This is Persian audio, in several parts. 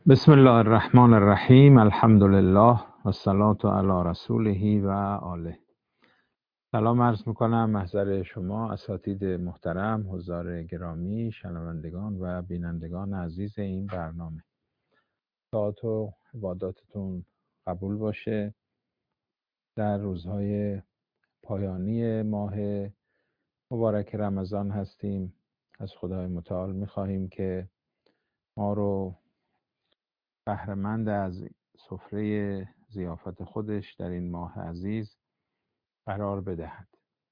بسم الله الرحمن الرحیم. الحمد لله و الصلاة علی رسوله و آله. سلام عرض میکنم محضر شما اساتید محترم، حضار گرامی، شنوندگان و بینندگان عزیز این برنامه. طاعت و عباداتتون قبول باشه. در روزهای پایانی ماه مبارک رمضان هستیم. از خدای متعال میخواهیم که ما رو بهره‌مند از سفره ضیافت خودش در این ماه عزیز قرار بدهد.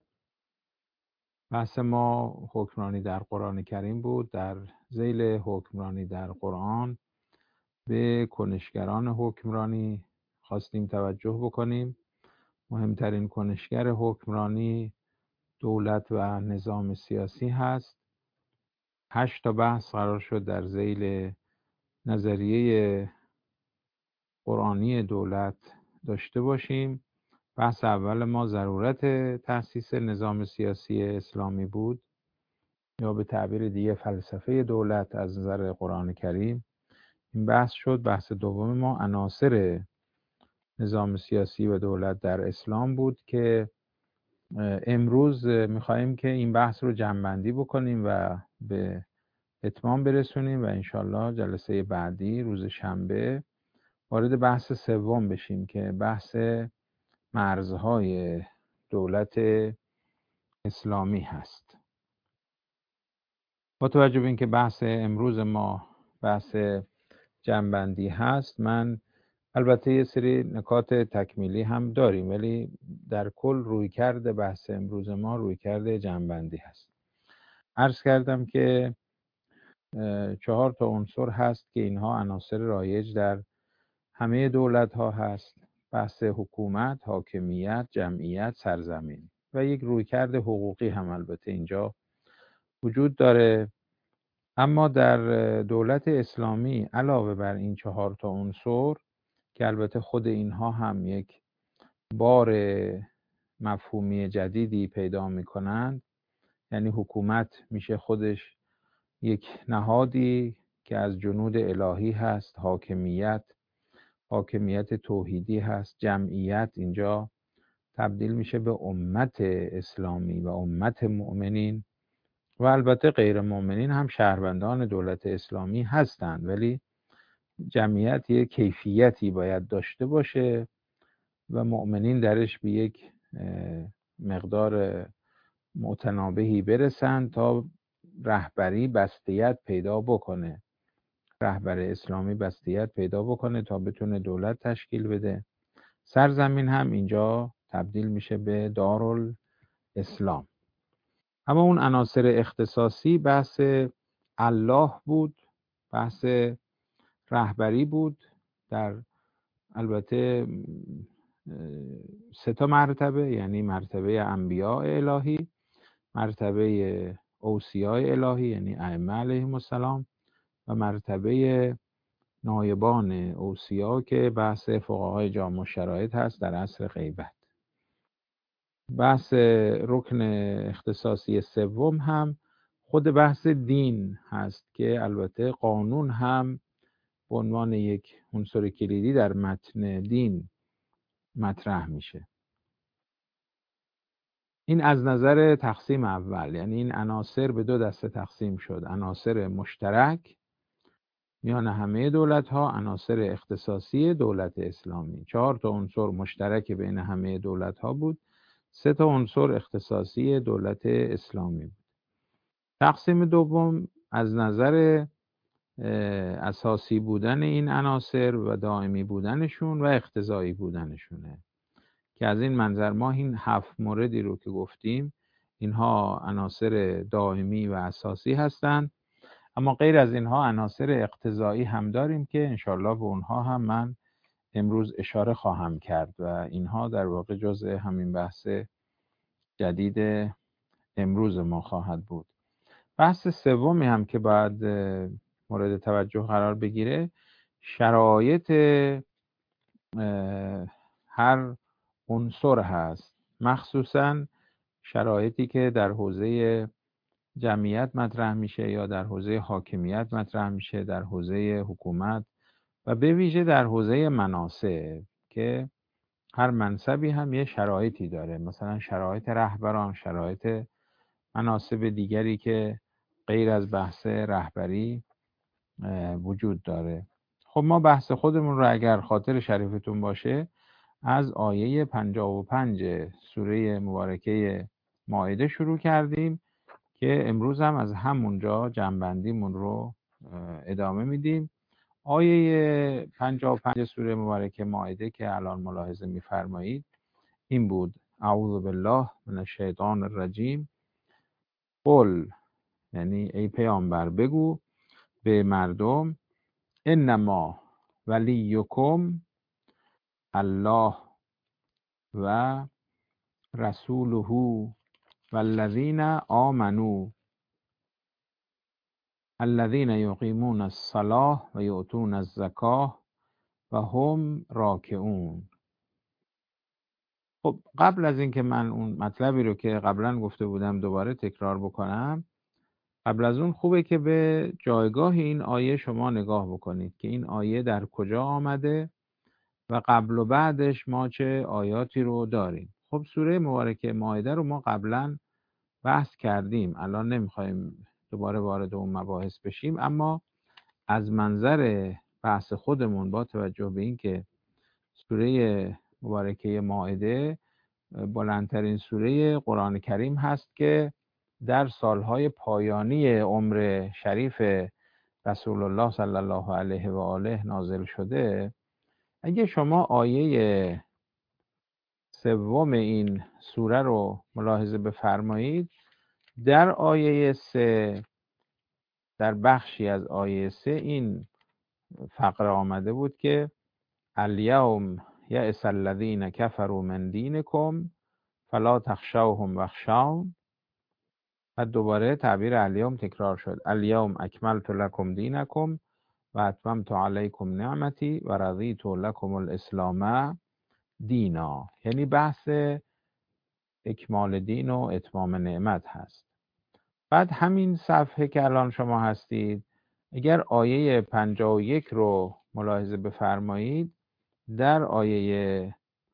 بحث ما حکمرانی در قرآن کریم بود. در ذیل حکمرانی در قرآن به کنشگران حکمرانی خواستیم توجه بکنیم. مهمترین کنشگر حکمرانی دولت و نظام سیاسی هست. 8 تا بحث قرار شد در ذیل نظریه قرآنی دولت داشته باشیم. بحث اول ما ضرورت تأسیس نظام سیاسی اسلامی بود، یا به تعبیر دیگه فلسفه دولت از نظر قرآن کریم. این بحث شد. بحث دوم ما عناصر نظام سیاسی و دولت در اسلام بود که امروز میخواییم که این بحث رو جمع‌بندی بکنیم و به اتمام برسونیم و انشالله جلسه بعدی روز شنبه وارد بحث سوم بشیم که بحث مرزهای دولت اسلامی هست. با توجه به اینکه بحث امروز ما بحث جمع‌بندی هست، من البته یه سری نکات تکمیلی هم داریم، ولی در کل رویکرد بحث امروز ما رویکرد جمع‌بندی هست. عرض کردم که 4 تا عنصر هست که اینها عناصر رایج در همه دولت ها هست. بحث حکومت، حاکمیت، جمعیت، سرزمین و یک رویکرد حقوقی هم البته اینجا وجود داره. اما در دولت اسلامی علاوه بر این 4 تا عنصر که البته خود اینها هم یک بار مفهومی جدیدی پیدا می‌کنند، یعنی حکومت میشه خودش یک نهادی که از جنود الهی هست، حاکمیت توحیدی هست، جمعیت اینجا تبدیل میشه به امت اسلامی و امت مؤمنین و البته غیر مؤمنین هم شهروندان دولت اسلامی هستند، ولی جمعیت یک کیفیتی باید داشته باشه و مؤمنین درش به یک مقدار متنابهی برسند تا رهبری بستیت پیدا بکنه، رهبر اسلامی بستیت پیدا بکنه تا بتونه دولت تشکیل بده. سرزمین هم اینجا تبدیل میشه به دارالاسلام. اما اون عناصر اختصاصی بحث الله بود، بحث رهبری بود در البته 3 تا مرتبه، یعنی مرتبه انبیاء الهی، مرتبه اوصیاء الهی یعنی ائمه علیهم السلام و مرتبه نایبان اوصیا که بحث فقهای جامع الشرایط هست در عصر غیبت. بحث رکن اختصاصی سوم هم خود بحث دین هست که البته قانون هم به عنوان یک عنصر کلیدی در متن دین مطرح میشه. این از نظر تقسیم اول، یعنی این عناصر به 2 دسته تقسیم شد: عناصر مشترک میان همه دولت ها، عناصر اختصاصی دولت اسلامی. 4 تا عنصر مشترک بین همه دولت ها بود، 3 تا عنصر اختصاصی دولت اسلامی بود. تقسیم دوم از نظر اساسی بودن این عناصر و دائمی بودنشون و اقتضایی بودنشونه که از این منظر ما این 7 موردی رو که گفتیم اینها عناصر دائمی و اساسی هستند. اما غیر از اینها عناصر اقتضایی هم داریم که انشالله به اونها هم من امروز اشاره خواهم کرد و اینها در واقع جزء همین بحث جدید امروز ما خواهد بود. بحث سومی هم که باید مورد توجه قرار بگیره شرایط هر عنصر هست، مخصوصاً شرایطی که در حوزه جمعیت مطرح میشه یا در حوزه حاکمیت مطرح میشه، در حوزه حکومت و به ویژه در حوزه مناصب که هر منصبی هم یه شرایطی داره، مثلا شرایط رهبران، شرایط مناصب دیگری که غیر از بحث رهبری وجود داره. خب ما بحث خودمون رو اگر خاطر شریفتون باشه از آیه 55 سوره مبارکه مائده شروع کردیم که امروز هم از همونجا جنبندیمون رو ادامه میدیم. آیه 55 سوره مبارکه مائده که الان ملاحظه میفرمایید این بود: اعوذ بالله من الشیطان الرجیم. قل، یعنی ای پیامبر بگو به مردم، انما ولیکم الله و رسوله والذین آمنوا الذین یقیمون الصلاة و یؤتون الزکاة و هم راکعون. خب قبل از اینکه من اون مطلبی رو که قبلا گفته بودم دوباره تکرار بکنم، قبل از اون خوبه که به جایگاه این آیه شما نگاه بکنید که این آیه در کجا آمده و قبل و بعدش ما چه آیاتی رو داریم. خب سوره مبارکه مائده رو ما قبلا بحث کردیم، الان نمیخوایم دوباره وارد اون مباحث بشیم، اما از منظر بحث خودمون با توجه به این که سوره مبارکه مائده بلندترین سوره قرآن کریم هست که در سالهای پایانی عمر شریف رسول الله صلی الله علیه و آله نازل شده، اگه شما آیه سوم این سوره رو ملاحظه بفرمایید، در آیه 3، در بخشی از آیه 3 این فقره آمده بود که الیوم یئس الذین کفروا من دینکم فلا تخشوهم واخشون. و دوباره تعبیر الیوم تکرار شد: الیوم اکملت لکم دینکم و اتممت علیکم نعمتی و رضیت لکم الاسلام دینا. یعنی بحث اکمال دین و اتمام نعمت هست. بعد همین صفحه که الان شما هستید، اگر آیه 51 رو ملاحظه بفرمایید، در آیه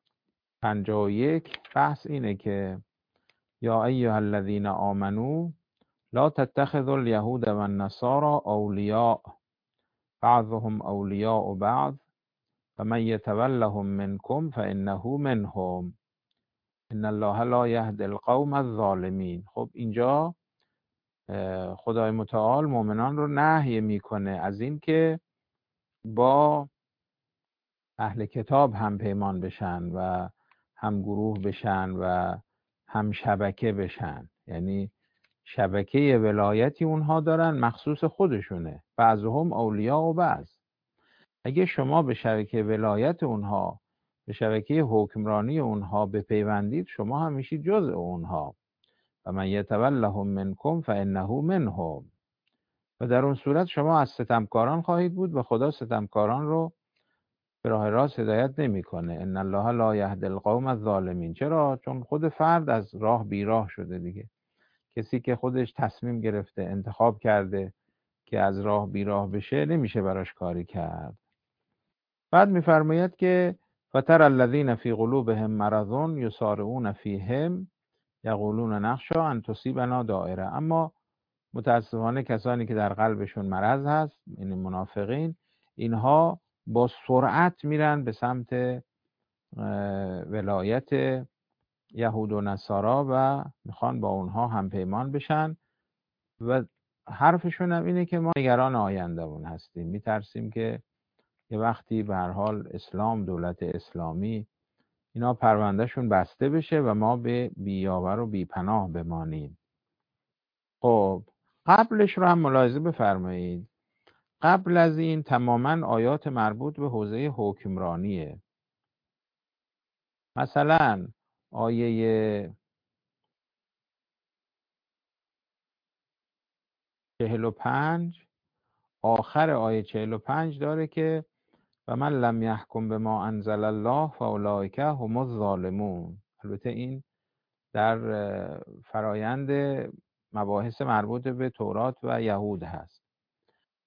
51 بحث اینه که یا ایها الذین آمنو لا تتخذوا اليهود والنصارى اولیاء بعضهم اولیاء بعض فمن یتولهم منکم فانه منهم ان الله لا یهدی القوم الظالمین. خب اینجا خدای متعال مؤمنان رو نهی میکنه از این که با اهل کتاب هم پیمان بشن و هم گروه بشن و هم شبکه بشن، یعنی شبکه ولایتی اونها دارن مخصوص خودشونه، بعضهم اولیاء و بعض. اگه شما به شبکه ولایت اونها، به شبکه حکمرانی اونها بپیوندید، شما هم میشید جزء اونها. و من یتولهم منکم فانه منهم. و در اون صورت شما از ستمکاران خواهید بود و خدا ستمکاران رو به راه راست هدایت نمیکنه. ان الله لا یهدی القوم الظالمین. چرا؟ چون خود فرد از راه بیراه شده دیگه. کسی که خودش تصمیم گرفته، انتخاب کرده که از راه بیراه بشه، نمیشه براش کاری کرد. بعد میفرماید که فتر الذین فی قلوبهم مرض یسارعون فیهم یقولون نخشی ان تصیبنا دائره. اما متاسفانه کسانی که در قلبشون مرض هست، این منافقین، اینها با سرعت میرن به سمت ولایت یهود و نصارا و میخوان با اونها هم پیمان بشن و حرفشون هم اینه که ما نگران آیندهمون هستیم، میترسیم که یه وقتی به هر حال اسلام، دولت اسلامی، اینا پروندهشون بسته بشه و ما به بیاور و بیپناه بمانیم. خب قبلش رو هم ملاحظه بفرمایید. قبل از این تماما آیات مربوط به حوزه حکمرانیه. مثلا آیه 45، آخر آیه 45 داره که و من لم یحکم بما انزل الله فاولئک هم الظالمون. البته این در فرایند مباحث مربوط به تورات و یهود هست.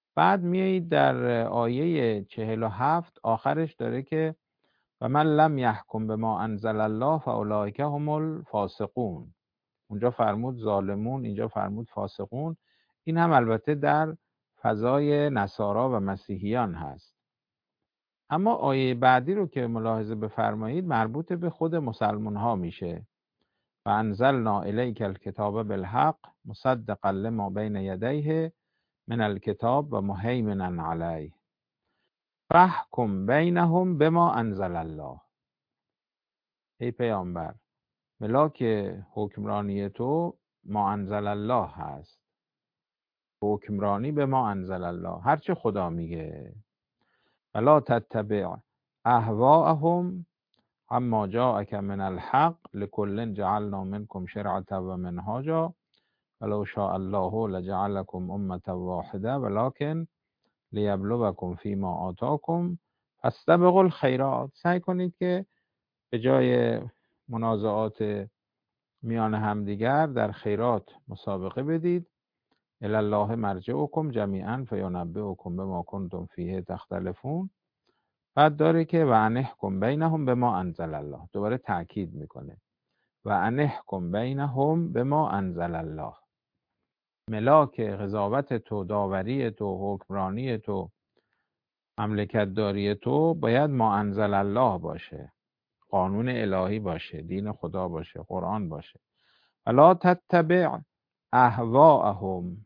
بعد میایید در آیه 47 آخرش داره که و من لم یحکم به ما انزل الله فاولئک هم الفاسقون. اونجا فرمود ظالمون، اینجا فرمود فاسقون. این هم البته در فضای نصارا و مسیحیان هست. اما آیه بعدی رو که ملاحظه بفرمایید مربوط به خود مسلمان ها میشه. و انزلنا الیک الکتاب بالحق مصدقا لما بین یدیه من الکتاب و مهیمنا علیه فاحکم بینهم بما انزل الله. ای پیامبر، ملاک حکمرانی تو ما انزل الله هست. حکمرانی به ما انزل الله، هرچه خدا میگه. ولا تتبع اهواءهم اما جاءک من الحق لکل جعلنا منکم شرعة و منهاجا ولو شاء الله لجعلکم امة واحده ولكن لیبلوکم فیما آتاکم فاستبقوا الخیرات. سعی کنید که به جای منازعات میان همدیگر در خیرات مسابقه بدید. الی الله مرجعکم جمیعا فینبئکم بما کنتم فیه تختلفون. بعد داره که و انحکم بینهم بما انزل الله، دوباره تاکید میکنه و انحکم بینهم بما انزل الله. ملاک قضاوت تو، داوری تو، حکمرانی تو، مملکت داری تو باید ما انزل الله باشه، قانون الهی باشه، دین خدا باشه، قرآن باشه. ولا تتبع اهواءهم،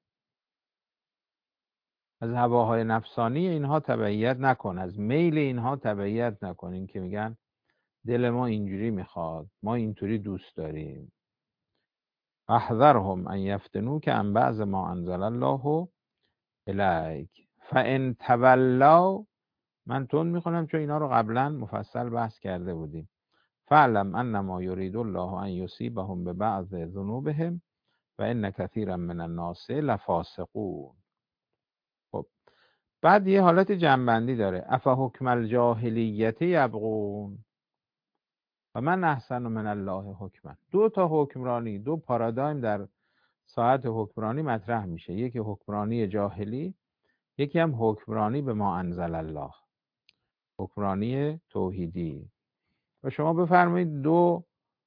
از هواهای نفسانی اینها تبعیت نکن، از میل اینها تبعیت نکن. این که میگن دل ما اینجوری میخواد، ما اینطوری دوست داریم. احذرهم ان یفتنوک عن بعض ما انزل الله الیک فان تولوا. من تون میخونم چون اینا رو قبلا مفصل بحث کرده بودیم. فاعلم انما یرید الله ان یصیبهم ببعض ذنوبهم و ان کثیرا من الناس لفاسقون. خب بعد یه حالت جنبندی داره. افحکم الجاهلیت یبغون و من احسن من الله حکما. دو تا حکمرانی، دو پارادایم در ساعت حکمرانی مطرح میشه. یکی حکمرانی جاهلی، یکی هم حکمرانی به ما انزل الله، حکمرانی توحیدی. و شما بفرمایید دو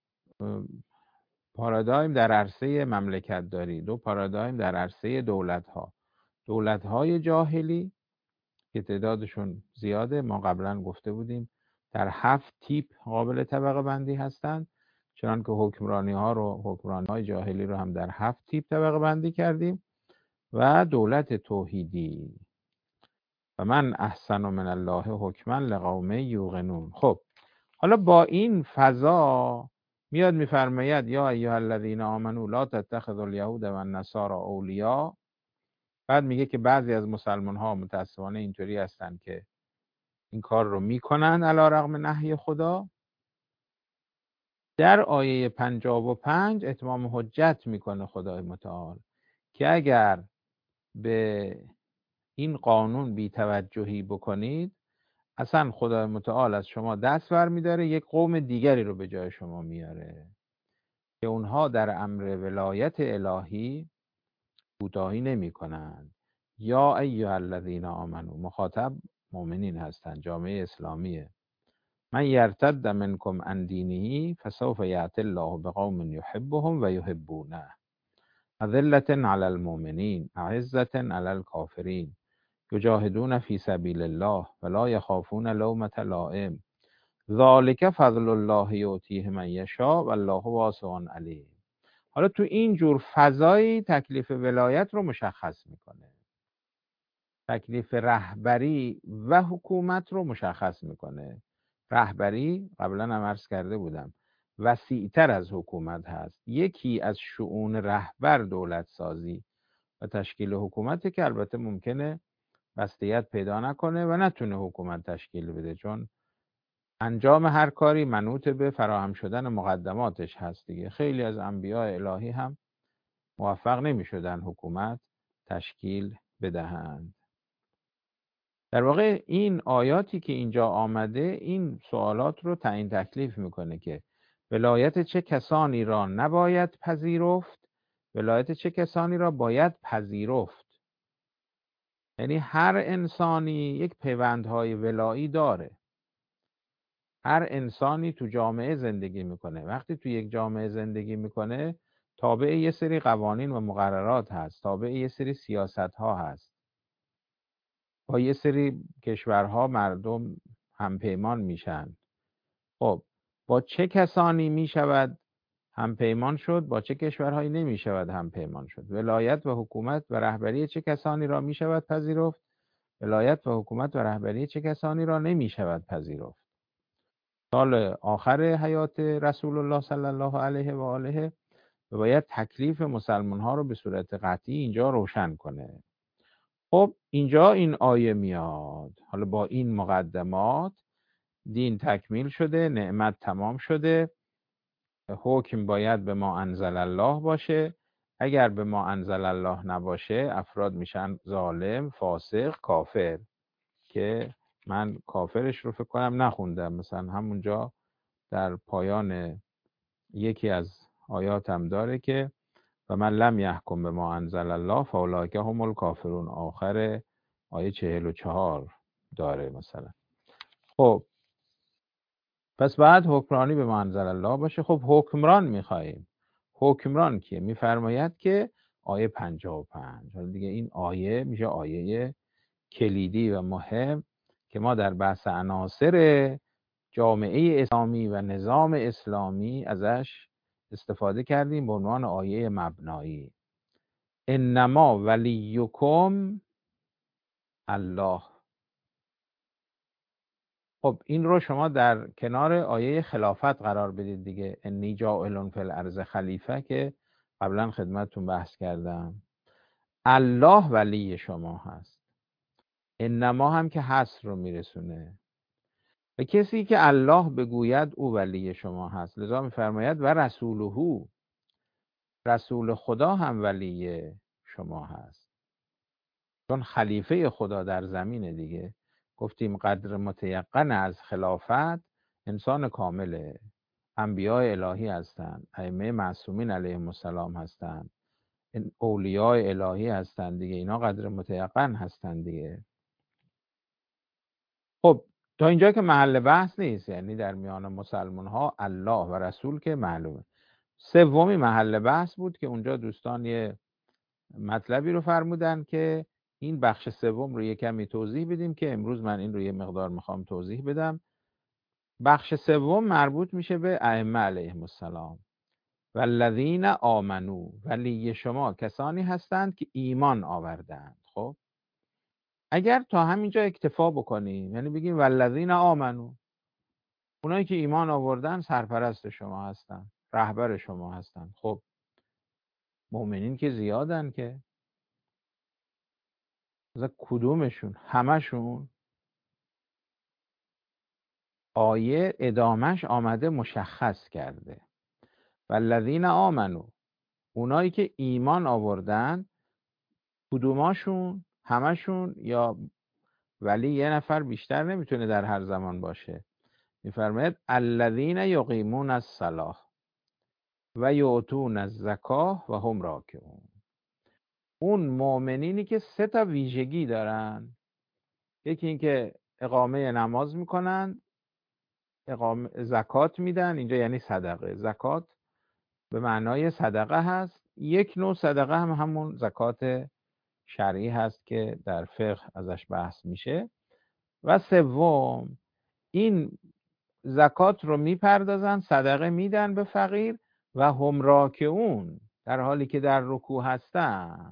پارادایم در عرصه مملکت داری، دو پارادایم در عرصه دولت های جاهلی که تعدادشون زیاده، ما قبلا گفته بودیم در 7 تیپ قابل طبقه بندی هستند، چنانکه حکمرانی های جاهلی رو هم در 7 تیپ طبقه بندی کردیم. و دولت توحیدی و من احسن من الله حکما لقوم یوقنون. خب حالا با این فضا میاد میفرماید یا ایها الذین آمنوا لا تتخذوا الیهود و النصارى اولیاء. بعد میگه که بعضی از مسلمان ها متاسفانه اینطوری هستن که این کار رو میکنن علی رغم نهی خدا. در آیه 55 اتمام حجت میکنه خدای متعال که اگر به این قانون بی‌توجهی بکنید اصلا خدای متعال از شما دست برمی‌داره، یک قوم دیگری رو به جای شما میاره که اونها در امر ولایت الهی کوتاهی نمی‌کنند. یا ایها الذین آمنو، مخاطب مؤمنین هستند، جامعه اسلامیه. من یرتد منکم عن دینه فسوف یأتی الله بقوم یحبهم و یحبونه اذلة علی المؤمنین اعزة علی الکافرین یجاهدون فی سبیل الله ولا یخافون لومة لائم ذالک فضل الله یؤتیه من یشاء والله واسع علیم. حالا تو این جور فضایی تکلیف ولایت رو مشخص میکنه، تکلیف رهبری و حکومت رو مشخص میکنه. رهبری قبلا هم عرض کرده بودم وسیع‌تر از حکومت هست. یکی از شؤون رهبر دولت سازی و تشکیل حکومته که البته ممکنه بستیت پیدا نکنه و نتونه حکومت تشکیل بده، چون انجام هر کاری منوط به فراهم شدن مقدماتش هست دیگه. خیلی از انبیاء الهی هم موفق نمی شدن حکومت تشکیل بدهند. در واقع این آیاتی که اینجا آمده این سوالات رو تعیین تکلیف میکنه که ولایت چه کسانی را نباید پذیرفت، ولایت چه کسانی را باید پذیرفت. یعنی هر انسانی یک پیوندهای ولایی داره. هر انسانی تو جامعه زندگی میکنه. وقتی تو یک جامعه زندگی میکنه تابع یه سری قوانین و مقررات هست، تابع یه سری سیاست ها هست. با یه سری کشورها مردم همپیمان میشن. خب با چه کسانی میشود همپیمان شد، با چه کشورهایی نمیشود همپیمان شد؟ ولایت و حکومت و رهبری چه کسانی را میشود پذیرفت؟ ولایت و حکومت و رهبری چه کسانی را نمیشود پذیرفت؟ سال آخر حیات رسول الله صلی الله علیه و آله باید تکلیف مسلمان ها رو به صورت قطعی اینجا روشن کنه. خب اینجا این آیه میاد. حالا با این مقدمات دین تکمیل شده، نعمت تمام شده، حکم باید به ما انزل الله باشه. اگر به ما انزل الله نباشه افراد میشن ظالم، فاسق، کافر، که من کافرش رو فکر کنم نخوندم. مثلا همونجا در پایان یکی از آیاتم داره که و من لم یحکم به ما انزل الله فاولئک هم الکافرون. آخر آیه 44 داره مثلا. خب پس بعد حکمرانی به ما انزل الله باشه. خب حکمران میخواییم. حکمران کیه؟ میفرماید که آیه 55. حالا دیگه این آیه میشه آیه کلیدی و مهم که ما در بحث عناصر جامعه اسلامی و نظام اسلامی ازش استفاده کردیم به عنوان آیه مبنایی. انما ولیکم الله. خب این رو شما در کنار آیه خلافت قرار بدید دیگه. انی جاعل فی الارض خلیفه که قبلا خدمتتون بحث کردم. الله ولی شما هست. انما هم که حصر رو میرسونه. و کسی که الله بگوید او ولی شما هست. لذا میفرماید و رسوله، رسول خدا هم ولی شما هست. چون خلیفه خدا در زمینه دیگه. گفتیم قدر متیقن از خلافت انسان کامله. انبیاء الهی هستند، ائمه معصومین علیهم السلام هستند، اولیاء الهی هستند دیگه. اینا قدر متیقن هستند دیگه. خب تا اینجا که محل بحث نیست، یعنی در میان مسلمان ها الله و رسول که معلومه. سومی محل بحث بود که اونجا دوستان یه مطلبی رو فرمودن که این بخش سوم رو یه کمی توضیح بدیم که امروز من این رو یه مقدار میخوام توضیح بدم. بخش سوم مربوط میشه به ائمه علیهم السلام. والذین آمنو، ولی شما کسانی هستند که ایمان آوردند. خب اگر تا همینجا اکتفا بکنیم، یعنی بگیم والذین آمنو، اونایی که ایمان آوردن سرپرست شما هستن، رهبر شما هستن. خب مؤمنین که زیادن که مثلا کدومشون؟ همشون؟ آیه ادامش آمده مشخص کرده والذین آمنو، اونایی که ایمان آوردن. کدوماشون؟ همشون؟ یا ولی یه نفر بیشتر نمیتونه در هر زمان باشه. میفرماید الذین یقیمون الصلاة و یؤتون الزکاه و هم راکعون. اون مؤمنینی که سه تا ویژگی دارن. یکی این که اقامه نماز میکنن، اقامه زکات میدن. اینجا یعنی صدقه. زکات به معنای صدقه هست. یک نوع صدقه هم همون زکات شرعی هست که در فقه ازش بحث میشه. و سوم این زکات رو میپردازن، صدقه میدن به فقیر و هم راکعون، در حالی که در رکوع هستن.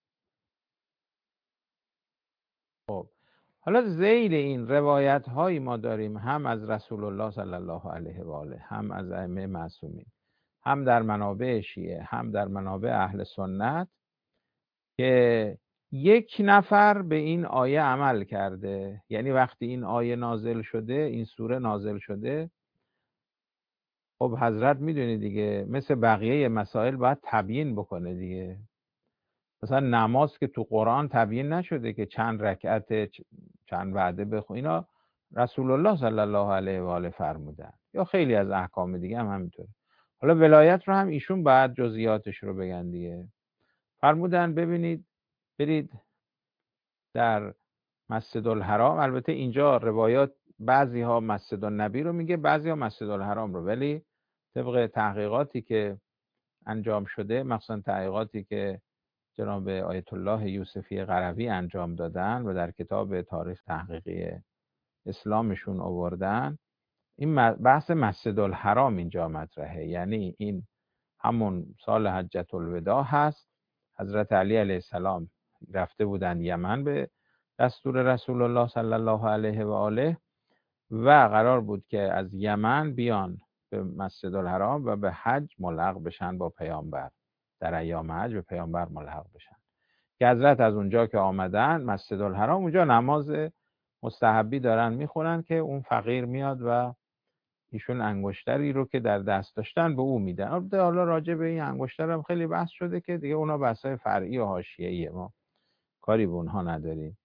خب حالا ذیل این روایت هایی ما داریم، هم از رسول الله صلی الله علیه و آله، هم از ائمه معصومین، هم در منابع شیعه، هم در منابع اهل سنت، که یک نفر به این آیه عمل کرده. یعنی وقتی این آیه نازل شده، این سوره نازل شده، خب حضرت میدونی دیگه مثل بقیه مسائل باید تبیین بکنه دیگه. مثلا نماز که تو قرآن تبیین نشده که چند رکعت، چند وعده بخون. اینا رسول الله صلی الله علیه و آله فرمودن. یا خیلی از احکام دیگه هم همینطوره. حالا ولایت رو هم ایشون بعد جزئیاتش رو بگن دیگه. فرمودن ببینید برید در مسجد الحرام. البته اینجا روایات بعضی ها مسجد النبی رو میگه، بعضی ها مسجد الحرام رو، ولی طبق تحقیقاتی که انجام شده، مخصوصا تحقیقاتی که جناب آیت الله یوسفی قروی انجام دادن و در کتاب تاریخ تحقیقی اسلامشون آوردن، این بحث مسجد الحرام اینجا مطرحه. یعنی این همون سال حجت الوداع هست، حضرت علی علیه السلام رفته بودن یمن به دستور رسول الله صلی الله علیه و آله و قرار بود که از یمن بیان به مسجد الحرام و به حج ملحق بشن با پیامبر، در ایام حج به پیامبر ملحق بشن. که حضرت از اونجا که آمدن مسجد الحرام، اونجا نماز مستحبی دارن میخونن که اون فقیر میاد و ایشون انگشتری رو که در دست داشتن به او میدن. البته حالا راجع به این انگشتر هم خیلی بحث شده که دیگه اونا بحثای فرعی و حاشیه‌ایه، ما کاری به اونها نداریم.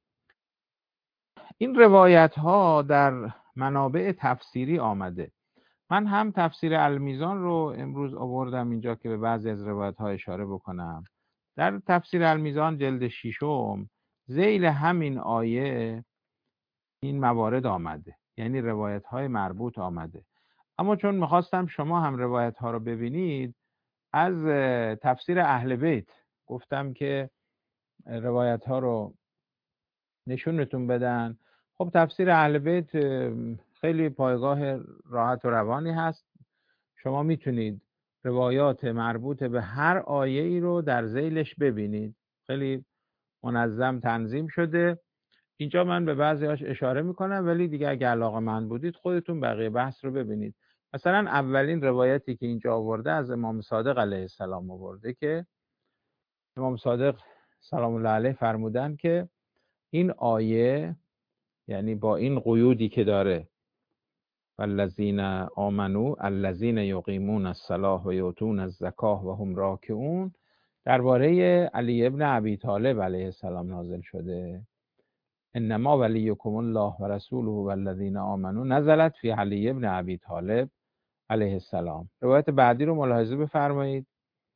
این روایت ها در منابع تفسیری آمده. من هم تفسیر المیزان رو امروز آوردم اینجا که به بعضی از روایت ها اشاره بکنم. در تفسیر المیزان جلد 6 ذیل همین آیه این موارد آمده، یعنی روایت های مربوط آمده. اما چون میخواستم شما هم روایت ها رو ببینید، از تفسیر اهل بیت گفتم که روایت ها رو نشونتون بدن. خب تفسیر اهل بیت خیلی پایگاه راحت و روانی هست. شما میتونید روایات مربوط به هر آیه ای رو در ذیلش ببینید، خیلی منظم تنظیم شده. اینجا من به بعضی‌هاش اشاره میکنم، ولی دیگه اگه علاقه‌مند بودید خودتون بقیه بحث رو ببینید. مثلا اولین روایتی که اینجا آورده از امام صادق علیه السلام آورده که امام صادق سلام الله علیه فرمودن که این آیه، یعنی با این قیودی که داره، والذین آمنو الذین یقیمون الصلاة و یؤتون الزکاة و هم راکعون، درباره علی ابن ابی طالب علیه السلام نازل شده. انما ولیکم الله و رسوله و الذین آمنو نزلت فی علی ابن ابی طالب علیه السلام. روایت بعدی رو ملاحظه بفرمایید،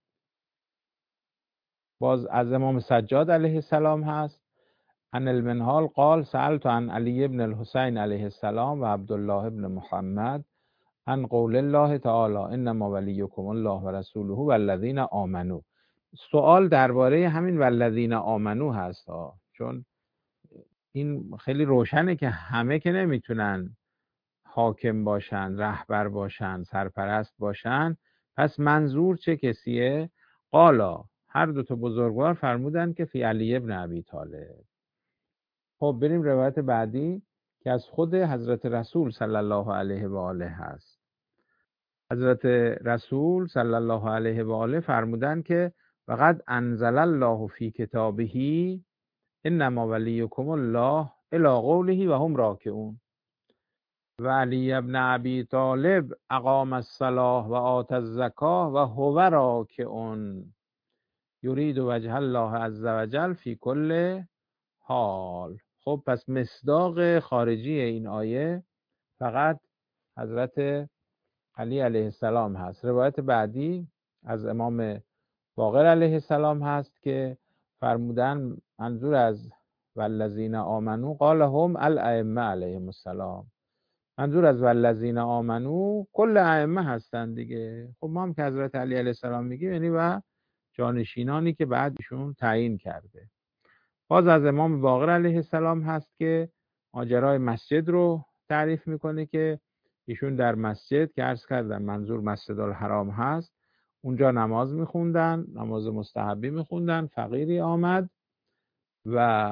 باز از امام سجاد علیه السلام هست. عن المنهال قال سألت عن علی ابن الحسین علیه السلام و عبدالله ابن محمد عن قول الله تعالی انما ولیکم الله و رسوله و الذین آمنو. سوال درباره همین والذین آمنو هست چون این خیلی روشنه که همه که نمیتونن حاکم باشن، رهبر باشن، سرپرست باشن. پس منظور چه کسیه؟ قالا، هر دو تا بزرگوار فرمودن که فی علی ابن ابی طالب. خب بریم روایت بعدی که از خود حضرت رسول صلی الله علیه و آله هست. حضرت رسول صلی الله علیه و آله فرمودن که وقد انزل الله فی کتابه انما ولیکم الله الی قوله و هم راکعون و علی ابن ابی طالب اقام الصلاة و آت الزکاة و هو راکعون یرید وجه الله عز وجل فی کل حال. خب پس مصداق خارجی این آیه فقط حضرت علی علیه السلام هست. روایت بعدی از امام باقر علیه السلام هست که فرمودن منظور از والذین آمنو قال هم الائمه علیهم السلام، منظور از والذین آمنو کل ائمه هستن دیگه. خب ما هم که حضرت علی علیه السلام میگیم یعنی و جانشینانی که بعدشون تعیین کرده. باز از امام باقر علیه السلام هست که ماجرای مسجد رو تعریف میکنه که ایشون در مسجد که عرض کردم منظور مسجد الحرام هست، اونجا نماز میخوندن، نماز مستحبی میخوندن. فقیری آمد و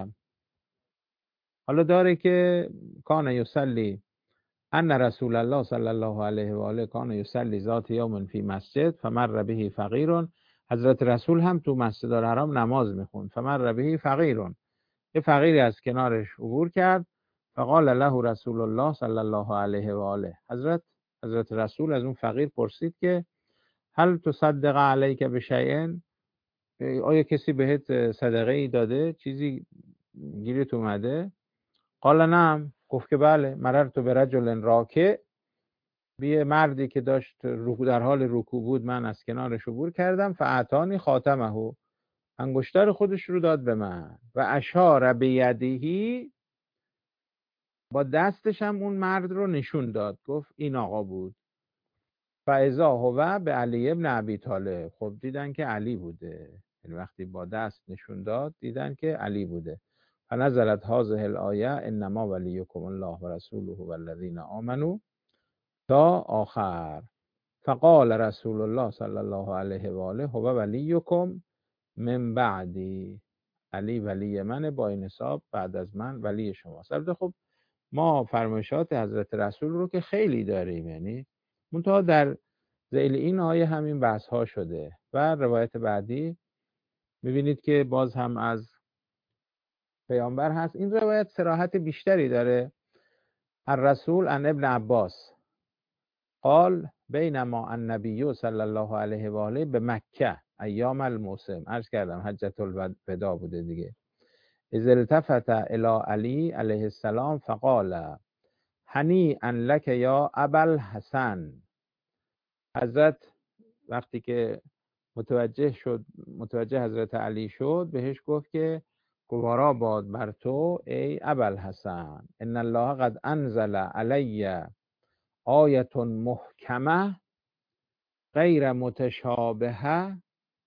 حالا داره که کان یصلی ان رسول الله صلی الله علیه و آله کان یصلی ذات یوم فی مسجد فمر به فقیر. حضرت رسول هم تو مسجد الحرام نماز میخوند. فمر به فقیر، یه فقیری از کنارش عبور کرد. فقال له رسول الله صلی الله علیه و آله، حضرت رسول از اون فقیر پرسید که هل تصدق علیک بشیء، آیا کسی بهت صدقه ای داده، چیزی گیرت اومده؟ قال نعم، گفت که بله. مررت برجل راکع، به مردی که داشت در حال رکوع بود من از کنارش عبور کردم. فاعطانی خاتمه، انگشتر خودش رو داد به من و اشار بیدیهی، با دستش هم اون مرد رو نشون داد، گفت این آقا بود. فاذا هو به علی ابن ابی طالب، خب دیدن که علی بوده، یعنی وقتی با دست نشون داد دیدن که علی بوده. فنزلت هذه الآیه انما ولیکم الله و رسوله والذین آمنوا تا آخر. فقال رسول الله صلی الله علیه و آله هو ولیکم من بعدی، علی ولی منه، با این حساب بعد از من ولی شماست. البته خب ما فرمایشات حضرت رسول رو که خیلی داریم، یعنی منتها در ذیل این آیه همین بحث ها شده. و روایت بعدی میبینید که باز هم از پیامبر هست. این روایت صراحت بیشتری داره. الرسول عن ابن عباس قال بینما النبی صلی الله علیه و آله به مکه ایام الموسم، عرض کردم حجت الوداع بوده دیگه، اذ التفت الی علی علیه السلام فقال هنیئا لک یا ابا الحسن. حضرت وقتی که متوجه حضرت علی شد، بهش گفت که گوارا باد بر تو ای ابوالحسن، ان الله قد انزل علی آیه محکمه غیر متشابهه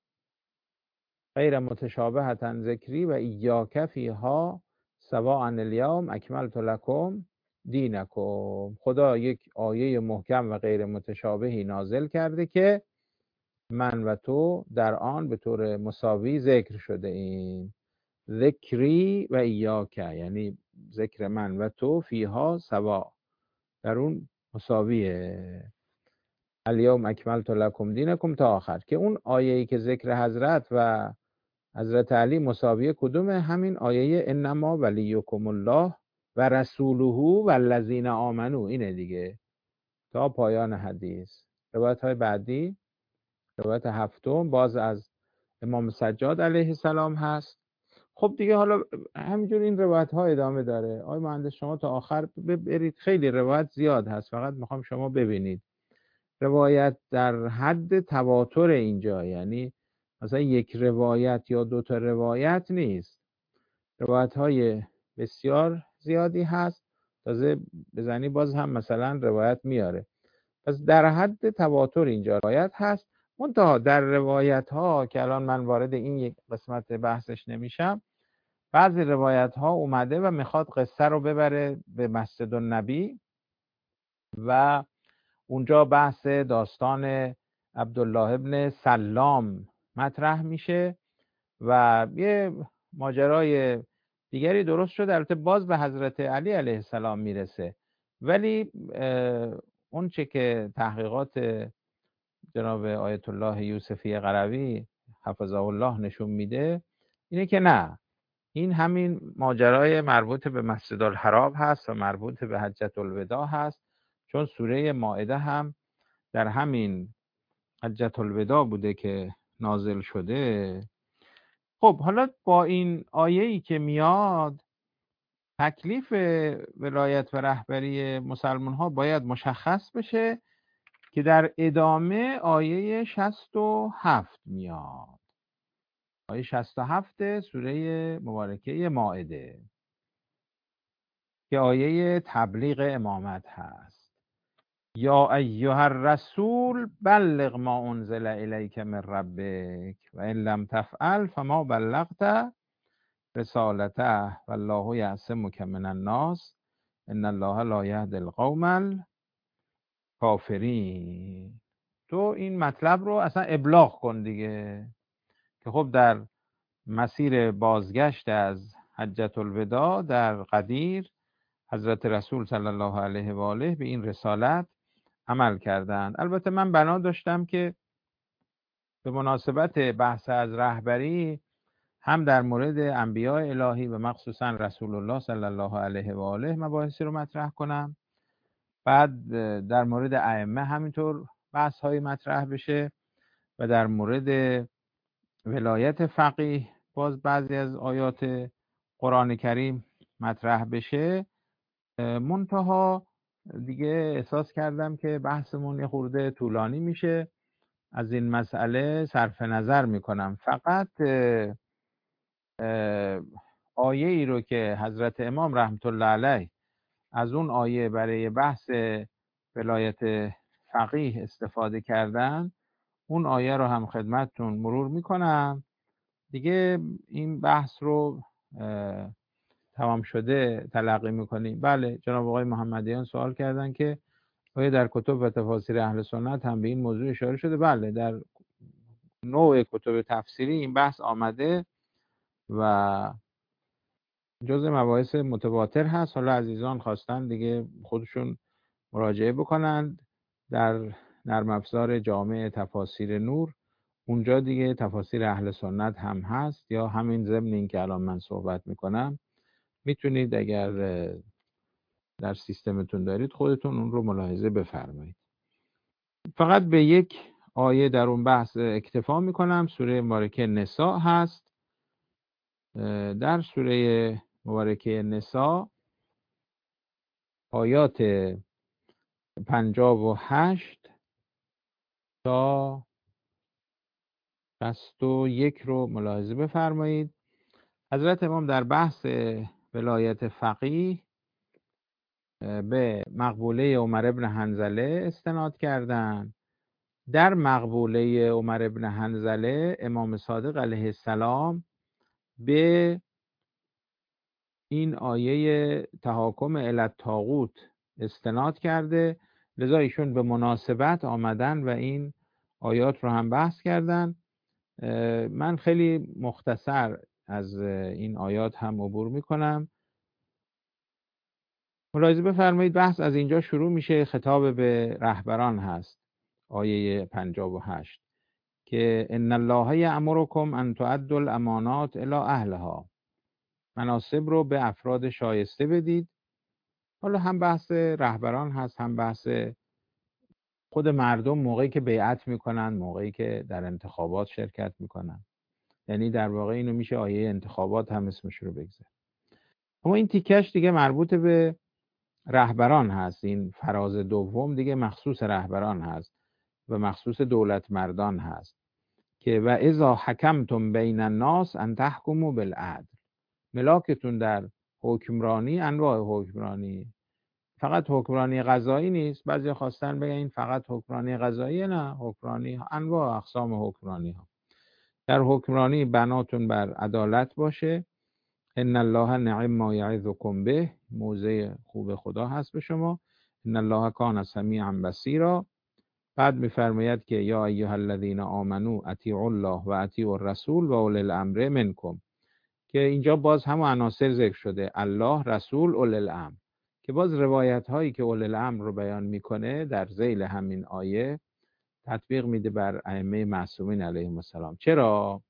ذکری و ایاک فیها سواء الیوم اکملت لکم دینکم. خدا یک آیه محکم و غیر متشابهی نازل کرده که من و تو در آن به طور مساوی ذکر شده ایم. ذکری و ایاک، یعنی ذکر من و تو فیها سوا، در اون مساویه. الیوم اکملت لکم دینکم تا آخر، که اون آیه‌ای که ذکر حضرت و حضرت علی مساویه کدومه؟ همین آیه انما ولیکم الله و رسوله والذین آمنوا، اینه دیگه تا پایان حدیث. روایت های بعدی، روایت هفتم باز از امام سجاد علیه السلام هست. خب دیگه حالا همینجور این روایت ها ادامه داره. آقای مهندس شما تا آخر برید، خیلی روایت زیاد هست، فقط میخوام شما ببینید روایت در حد تواتر اینجا، یعنی مثلا یک روایت یا دو تا روایت نیست، روایت های بسیار زیادی هست. تازه بزنی باز هم مثلا روایت میاره، پس در حد تواتر اینجا روایت هست. منتها در روایت ها که الان من وارد این یک قسمت بحثش نمیشم، بعضی روایت ها اومده و میخواد قصه رو ببره به مسجد النبی و اونجا بحث داستان عبدالله ابن سلام مطرح میشه و یه ماجرای دیگری درست شده، البته باز به حضرت علی علیه السلام میرسه. ولی اون چه که تحقیقات جناب آیت الله یوسفی قروی حفظه الله نشون میده اینه که نه، این همین ماجرای مربوط به مسجد الحرام هست و مربوط به حجت الوداع هست، چون سوره مائده هم در همین حجت الوداع بوده که نازل شده. خب حالا با این آیه‌ای که میاد، تکلیف ولایت و رهبری مسلمان ها باید مشخص بشه که در ادامه آیه 67 میاد، آیه 67 سوره مبارکه مائده که آیه تبلیغ امامت هست. یا ایها الرسول بلغ ما انزل الیک من ربک و ان لم تفعل فما بلغت رسالته والله یعصمک من الناس ان الله لا یهدی القوم الکافرین. تو این مطلب رو اصلا ابلاغ کن دیگه، که خب در مسیر بازگشت از حجت الوداع در قدیر حضرت رسول صلی الله علیه و آله به این رسالت عمل کردند. البته من بنا داشتم که به مناسبت بحث از رهبری هم در مورد انبیاء الهی و مخصوصا رسول الله صلی الله علیه و آله مباحثی رو مطرح کنم، بعد در مورد ائمه همینطور بحث های مطرح بشه و در مورد ولایت فقیه باز بعضی از آیات قرآن کریم مطرح بشه. منتها دیگه احساس کردم که بحثمون یه خورده طولانی میشه از این مسئله صرف نظر میکنم. فقط آیه ای رو که حضرت امام رحمت الله علیه از اون آیه برای بحث ولایت فقیه استفاده کردن، اون آیه رو هم خدمتتون مرور میکنم دیگه. این بحث رو تمام شده تلقی میکنیم. بله، جناب آقای محمدیان سوال کردن که آیا در کتب و تفاسیر اهل سنت هم به این موضوع اشاره شده؟ بله، در نوع کتب تفسیری این بحث آمده و جزء مباحث متواتر هست. حالا عزیزان خواستن دیگه خودشون مراجعه بکنند در نرم افزار جامع تفاسیر نور. اونجا دیگه تفاسیر اهل سنت هم هست، یا همین ضمن این که الان من صحبت میکنم میتونید اگر در سیستمتون دارید خودتون اون رو ملاحظه بفرمایید. فقط به یک آیه در اون بحث اکتفا میکنم. سوره مبارکه نساء هست. در سوره مبارکه نساء آیات 58 تا 61 رو ملاحظه بفرمایید. حضرت امام در بحث ولایت فقیه به مقبوله عمر ابن حنظله استناد کردند. در مقبوله عمر ابن حنظله امام صادق علیه السلام به این آیه تحاکم الی الطاغوت استناد کرده، لذا ایشون به مناسبت آمدن و این آیات رو هم بحث کردن. من خیلی مختصر از این آیات هم عبور میکنم. ملاحظه بفرمایید بحث از اینجا شروع میشه، خطاب به رهبران هست. آیه 58 که ان الله یأمرکم ان تؤدوا الامانات الی اهلها، مناسب رو به افراد شایسته بدید. حالا هم بحث رهبران هست، هم بحث خود مردم موقعی که بیعت میکنن، موقعی که در انتخابات شرکت میکنن. یعنی در واقع اینو میشه آیه انتخابات هم اسمش رو بگذار. اما این تیکش دیگه مربوط به رهبران هست. این فراز دوم دیگه مخصوص رهبران هست و مخصوص دولت مردان هست که و اذا حکمتم بین الناس ان تحکموا بالعدل. ملاکتون در حکمرانی، انواع حکمرانی، فقط حکمرانی قضایی نیست. بعضی خواستن بگن این فقط حکمرانی قضایی، نه، حکمرانی انواع اقسام حکمرانی ها. در حکمرانی بناتون بر عدالت باشه. ان الله نعم ما یعظکم به، موضع خوب خدا هست به شما. ان الله کان سمیعا بصیرا. بعد میفرماید که یا ایها الذین آمنو اطیعوا الله و اطیعوا الرسول و اولی الامر منکم، که اینجا باز هم عناصر ذکر شده، الله، رسول، اولی الامر، که باز روایت هایی که اولی الامر رو بیان میکنه در ذیل همین آیه تطبیق میده بر ائمه معصومین علیهم السلام. چرا؟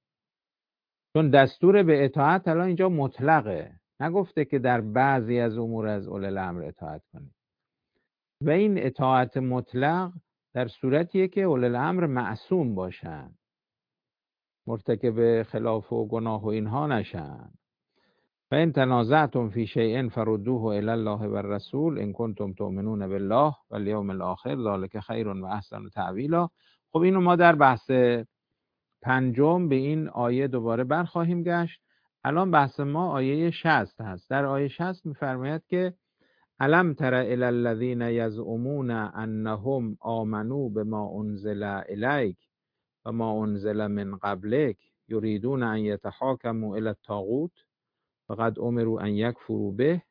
چون دستور به اطاعت الان اینجا مطلقه، نگفته که در بعضی از امور از اولی الامر اطاعت کنید. و این اطاعت مطلق در صورتیه که اولی الامر معصوم باشن، مرتکب خلاف و گناه و اینها نشن. فإن تنازعتم في شيء فردوه إلى الله والرسول إن كنتم تؤمنون بالله واليوم الآخر ذلك خير و احسن تأویلا. خب اینو ما در بحث پنجم به این آیه دوباره برخواهیم گشت. الان بحث ما آیه 60 هست. در آیه 60 می‌فرماید که الم تر الی الذین یزعمون انهم آمنوا بما انزل الیک و ما انزل من قبلک یریدون ان یتحاکموا الی الطاغوت فقد امروا ان یکفروا به.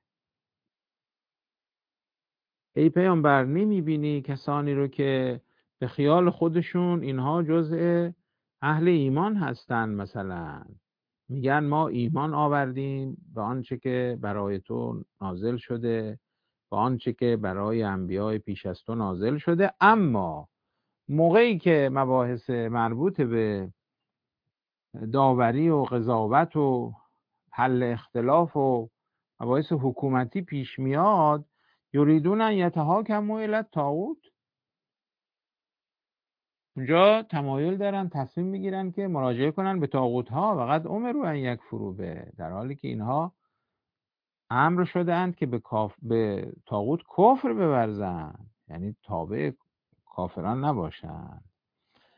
ای پیامبر، نمیبینی کسانی رو که به خیال خودشون اینها جزء اهل ایمان هستن، مثلا میگن ما ایمان آوردیم به آنچه که برای تو نازل شده، به آنچه که برای انبیای پیش از تو نازل شده، اما موقعی که مباحث مربوط به داوری و قضاوت و حل اختلاف و مباحث حکومتی پیش میاد، یریدون ان یتحاکموا الی الطاغوت، اونجا تمایل دارن تصمیم میگیرن که مراجعه کنن به طاغوت ها، فقط امروا ان یکفروا به، در حالی که اینها امر شده اند که به طاغوت کفر بورزن، یعنی تابع کافران نباشن.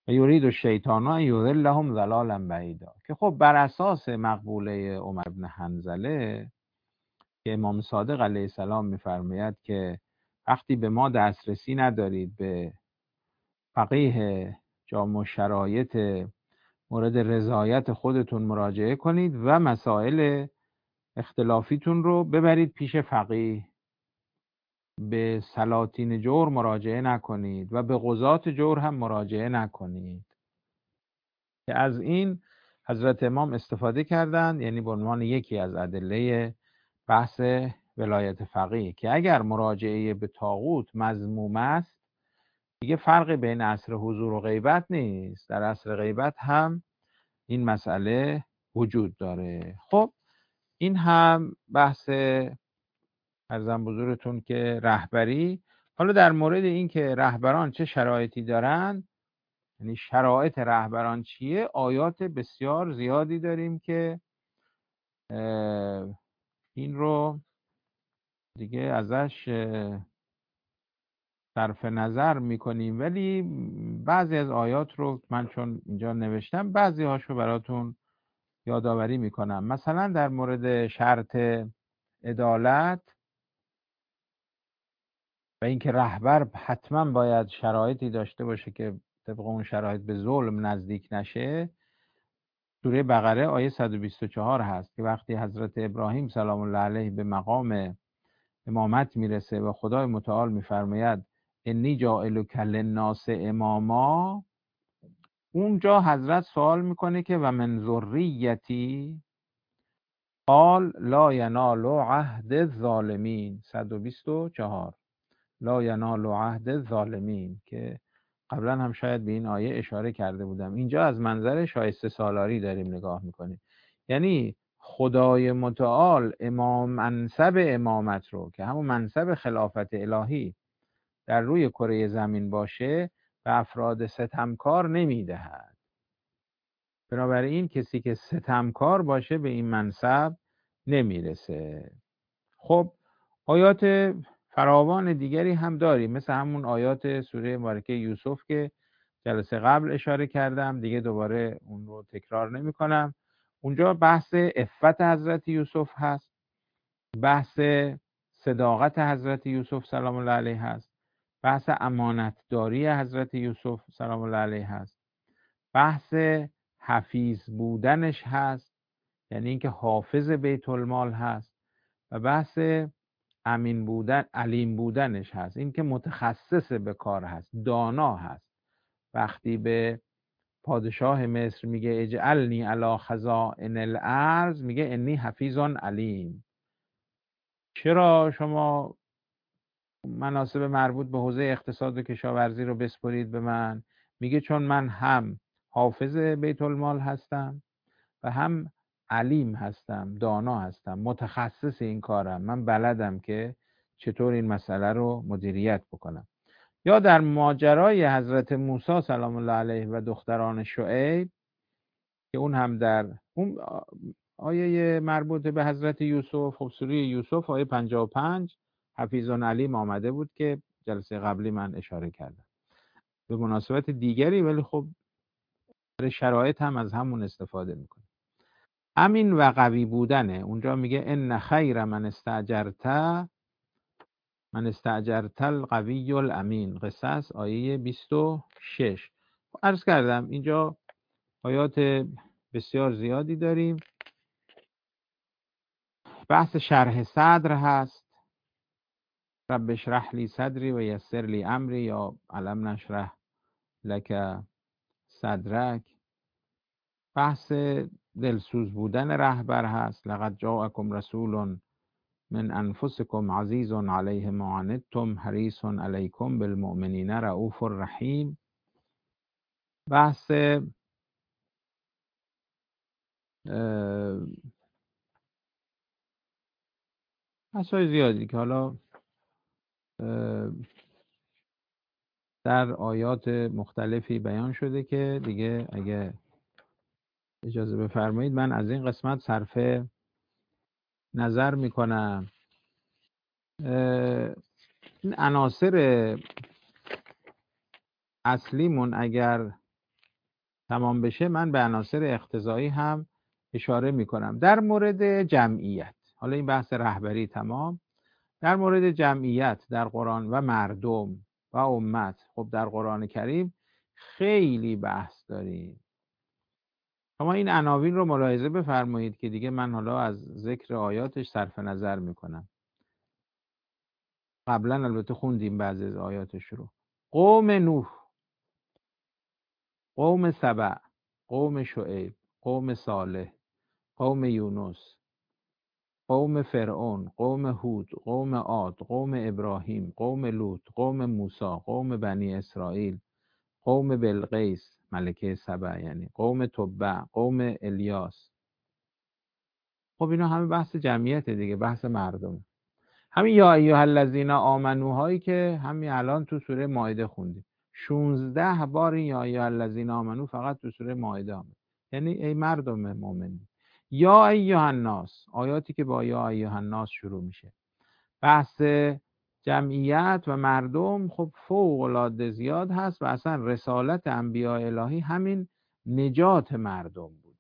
و یرید الشیطان ان یضلهم ضلالا بعیدا، که خب بر اساس مقوله عمر بن حنظله که امام صادق علیه السلام میفرماید که وقتی به ما دسترسی ندارید به فقیه جامع شرایط مورد رضایت خودتون مراجعه کنید و مسائل اختلافیتون رو ببرید پیش فقیه، به سلاطین جور مراجعه نکنید و به قضات جور هم مراجعه نکنید. که از این حضرت امام استفاده کردند، یعنی به عنوان یکی از ادله بحث ولایت فقیه، که اگر مراجعه به طاغوت مذموم است دیگه فرقی بین عصر حضور و غیبت نیست، در عصر غیبت هم این مسئله وجود داره. خب این هم بحث ارزم بزرگتون که رهبری. حالا در مورد این که رهبران چه شرایطی دارند، یعنی شرایط رهبران چیه، آیات بسیار زیادی داریم که این رو دیگه ازش صرف نظر میکنیم، ولی بعضی از آیات رو من چون اینجا نوشتم بعضی هاشو براتون یادآوری میکنم. مثلا در مورد شرط عدالت و اینکه رهبر حتما باید شرایطی داشته باشه که طبق اون شرایط به ظلم نزدیک نشه، سوره بقره آیه 124 هست که وقتی حضرت ابراهیم سلام الله علیه به مقام امامت میرسه و خدای متعال میفرماید انی جاعلک للناس اماما، اونجا حضرت سوال میکنه که و من ذریتی قال لا ینال عهد الظالمین، 124 لا ینال عهد الظالمین، که قبلا هم شاید به این آیه اشاره کرده بودم. اینجا از منظر شایسته سالاری داریم نگاه میکنیم، یعنی خدای متعال منصب امامت رو که همون منصب خلافت الهی در روی کره زمین باشه به افراد ستمکار نمیدهد. بنابراین کسی که ستمکار باشه به این منصب نمیرسه. خب آیات فراوان دیگری هم داریم، مثل همون آیات سوره مبارکه یوسف که جلسه قبل اشاره کردم، دیگه دوباره اون رو تکرار نمی کنم. اونجا بحث عفت حضرت یوسف هست، بحث صداقت حضرت یوسف سلام الله علیه هست، بحث امانتداری حضرت یوسف سلام الله علیه هست، بحث حفیظ بودنش هست، یعنی اینکه حافظ بیت المال هست، و بحث امین بودن علیم بودنش هست، این که متخصص به کار هست، دانا هست. وقتی به پادشاه مصر میگه اجعلنی علی خزائن الارض، میگه انی حفیظ علیم. چرا شما مناصب مربوط به حوزه اقتصاد و کشاورزی رو بسپرید به من؟ میگه چون من هم حافظ بیت المال هستم و هم علیم هستم، دانا هستم، متخصص این کارم، من بلدم که چطور این مسئله رو مدیریت بکنم. یا در ماجرای حضرت موسی سلام الله علیه و دختران شعیب که اون هم در اون آیه مربوط به حضرت یوسف، خب سوره یوسف آیه 55 حفیظ علیم آمده بود که جلسه قبلی من اشاره کردم به مناسبت دیگری، ولی خب در شرایط هم از همون استفاده میکنه. امین و قوی بودنه. اونجا میگه ان خیر من استاجرت القوی الامین، قصص آیه 26. عرض کردم اینجا آیات بسیار زیادی داریم. بحث شرح صدر هست، رب اشرح لی صدری و یسر لی امری، یا علم نشرح لک صدرک. بحث دلسوز بودن رهبر هست، لقد جاءکم رسول من انفسکم عزیز علیه ما عنتم حریص علیکم بالمؤمنین رؤوف رحیم. بحث بحث‌های زیادی که حالا در آیات مختلفی بیان شده که دیگه اگه اجازه بفرمایید من از این قسمت صرف نظر میکنم. این عناصر اصلیمون اگر تمام بشه من به عناصر اقتضایی هم اشاره میکنم. در مورد جمعیت، حالا این بحث رهبری تمام، در مورد جمعیت در قرآن و مردم و امت، خب در قرآن کریم خیلی بحث داریم. شما این عناوین رو ملاحظه بفرمایید که دیگه من حالا از ذکر آیاتش صرف نظر میکنم. قبلا البته خوندیم بعضی از آیاتش رو. قوم نوح، قوم سبع، قوم شعیب، قوم صالح، قوم یونس، قوم فرعون، قوم هود، قوم عاد، قوم ابراهیم، قوم لوط، قوم موسی، قوم بنی اسرائیل، قوم بلقیس ملکه سبع، یعنی قوم تبع، قوم الیاس. خب اینا همه بحث جمعیت دیگه، بحث مردم. همین یا ایها الذین آمنو هایی که همین الان تو سوره مائده خوندیم، 16 بار این یا ایها الذین آمنو فقط تو سوره مائده آمد، یعنی ای مردم مومن. یا ایها الناس، آیاتی که با یا ایها الناس شروع میشه. بحث جمعیت و مردم خب فوق العاده زیاد هست و اصلا رسالت انبیاء الهی همین نجات مردم بود.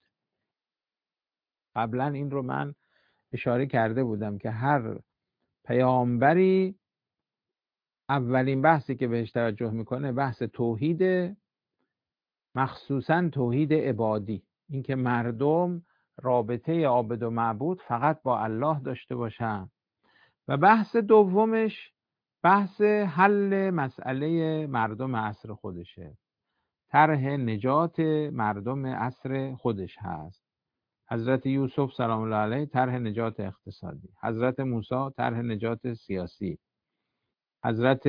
قبلا این رو من اشاره کرده بودم که هر پیامبری اولین بحثی که بهش توجه میکنه بحث توحید، مخصوصا توحید عبادی، اینکه مردم رابطه عابد و معبود فقط با الله داشته باشن. و بحث دومش بحث حل مسئله مردم عصر خودشه، طرح نجات مردم عصر خودش هست. حضرت یوسف سلام الله علیه طرح نجات اقتصادی، حضرت موسی طرح نجات سیاسی، حضرت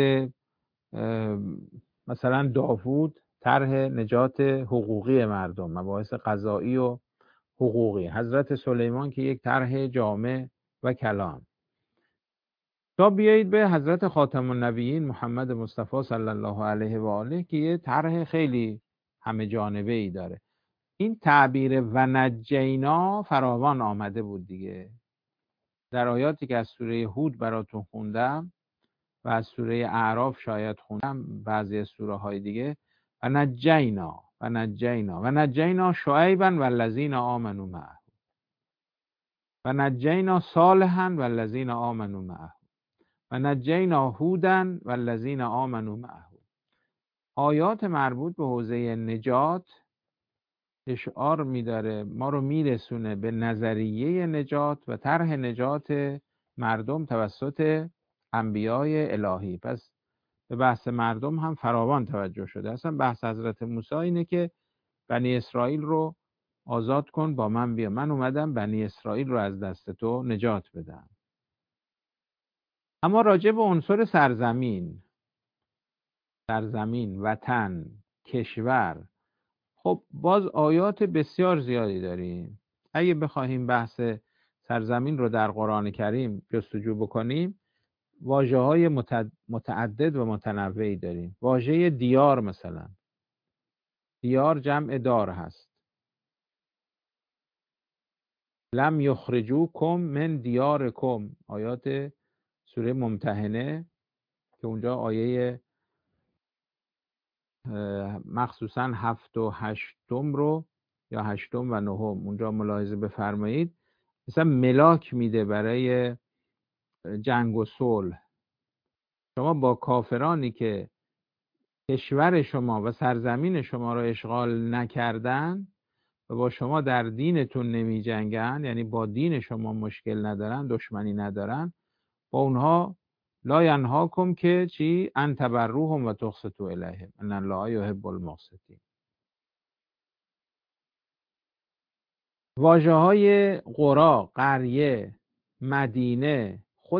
مثلا داوود طرح نجات حقوقی مردم، مباحث قضایی و حقوقی، حضرت سلیمان که یک طرح جامع و کلان. تا بیایید به حضرت خاتم النبیین محمد مصطفی صلی الله علیه و آله که یه طرح خیلی همه جانبه ای داره. این تعبیر و نجینا فراوان آمده بود دیگه در آیاتی که از سوره هود براتون خوندم و از سوره اعراف شاید خوندم، بعضی از سوره های دیگه. و نجینا و نجینا و نجینا شعیبا والذین آمنوا معه و نجینا صالحا والذین آمنوا معه و نجینا هودا والذین آمنوا معه. آیات مربوط به حوزه نجات اشعار میداره، ما رو میرسونه به نظریه نجات و طرح نجات مردم توسط انبیای الهی. پس به بحث مردم هم فراوان توجه شده. اصلا بحث حضرت موسی اینه که بنی اسرائیل رو آزاد کن با من بیا، من اومدم بنی اسرائیل رو از دست تو نجات بدم. اما راجع به عنصر سرزمین، وطن، کشور، خب باز آیات بسیار زیادی داریم. اگه بخواهیم بحث سرزمین رو در قرآن کریم جستجو بکنیم، واژه‌های متعدد و متنوعی داریم. واژه دیار مثلا، دیار جمع دار هست. لم یخرجوکم من دیارکم، آیات سوره ممتحنه که اونجا آیه مخصوصا 7 و 8 رو یا 8 و 9 اونجا ملاحظه بفرمایید، مثلا ملاک میده برای جنگ و صلح. شما با کافرانی که کشور شما و سرزمین شما رو اشغال نکردن و با شما در دینتون نمی جنگن، یعنی با دین شما مشکل ندارن، دشمنی ندارن، با اونها لا ینهاکم که چی؟ ان تبروهم و تقسطوا الیهم ان الله یحب المقسطین. واژه های قرا، قریه، مدینه، خود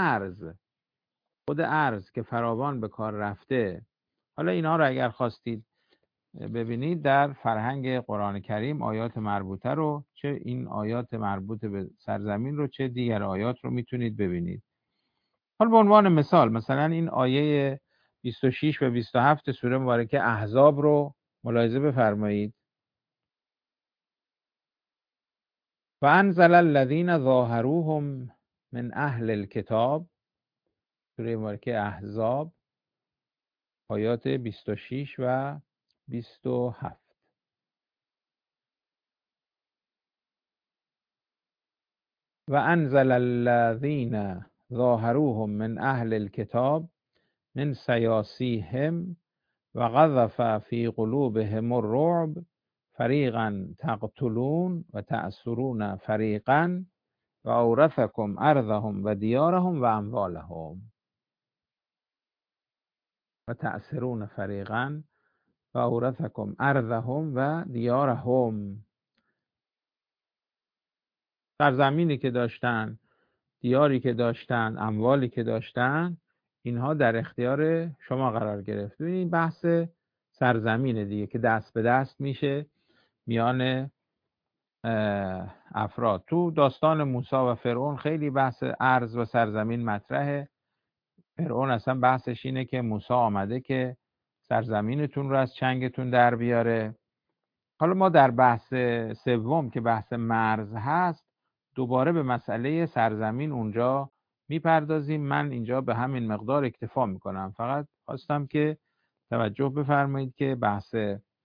ارز که فراوان به کار رفته. حالا اینا رو اگر خواستید ببینید در فرهنگ قرآن کریم آیات مربوطه رو، چه این آیات مربوط به سرزمین رو چه دیگر آیات رو میتونید ببینید. حالا به عنوان مثال مثلا این آیه 26 و 27 سوره مبارکه احزاب رو ملاحظه بفرمایید. و انزل الذین ظاهروهم من اهل الکتاب، سوره مبارکه احزاب آیات 26 و 27. و انزل الذین ظاهروهم من اهل الكتاب من سیاسیهم و قذف فی قلوبهم الرعب فریقا تقتلون و تأسرون فریقا و اورثکم ارضهم و دیارهم و اموالهم و تأسرون فریقا و اورثکم ارضهم و دیارهم. سرزمینی که داشتن، دیاری که داشتن، اموالی که داشتن، اینها در اختیار شما قرار گرفت. این بحث سرزمینه دیگه که دست به دست میشه میان افراد. تو داستان موسی و فرعون خیلی بحث ارض و سرزمین مطرحه. فرعون اصلا بحثش اینه که موسی آمده که سرزمینتون رو از چنگتون در بیاره. حالا ما در بحث سوم که بحث مرز هست دوباره به مسئله سرزمین اونجا میپردازیم. من اینجا به همین مقدار اکتفا میکنم. فقط خواستم که توجه بفرمایید که بحث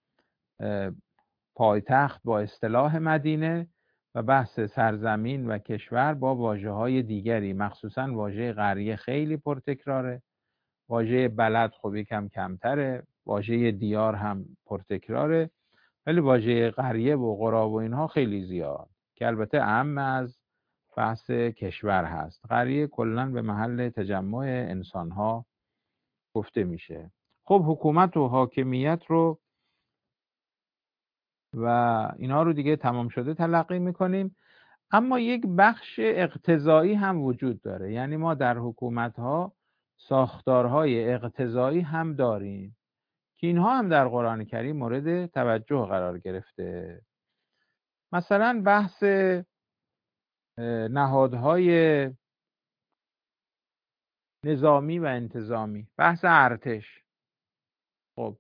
پایتخت با اصطلاح مدینه و بحث سرزمین و کشور با واژه‌های دیگری، مخصوصا واژه قریه خیلی پرتکراره، واژه بلد خب یکم کمتره، واژه دیار هم پرتکراره، ولی واژه قریه و قرا و اینها خیلی زیاد که البته اهم از بحث کشور هست. قریه کلا به محل تجمع انسانها گفته میشه. خب حکومت و حاکمیت رو و اینا رو دیگه تمام شده تلقی میکنیم. اما یک بخش اقتضایی هم وجود داره، یعنی ما در حکومت ها ساختارهای اقتضایی هم داریم که اینها هم در قرآن کریم مورد توجه قرار گرفته. مثلا بحث نهادهای نظامی و انتظامی، بحث ارتش. خب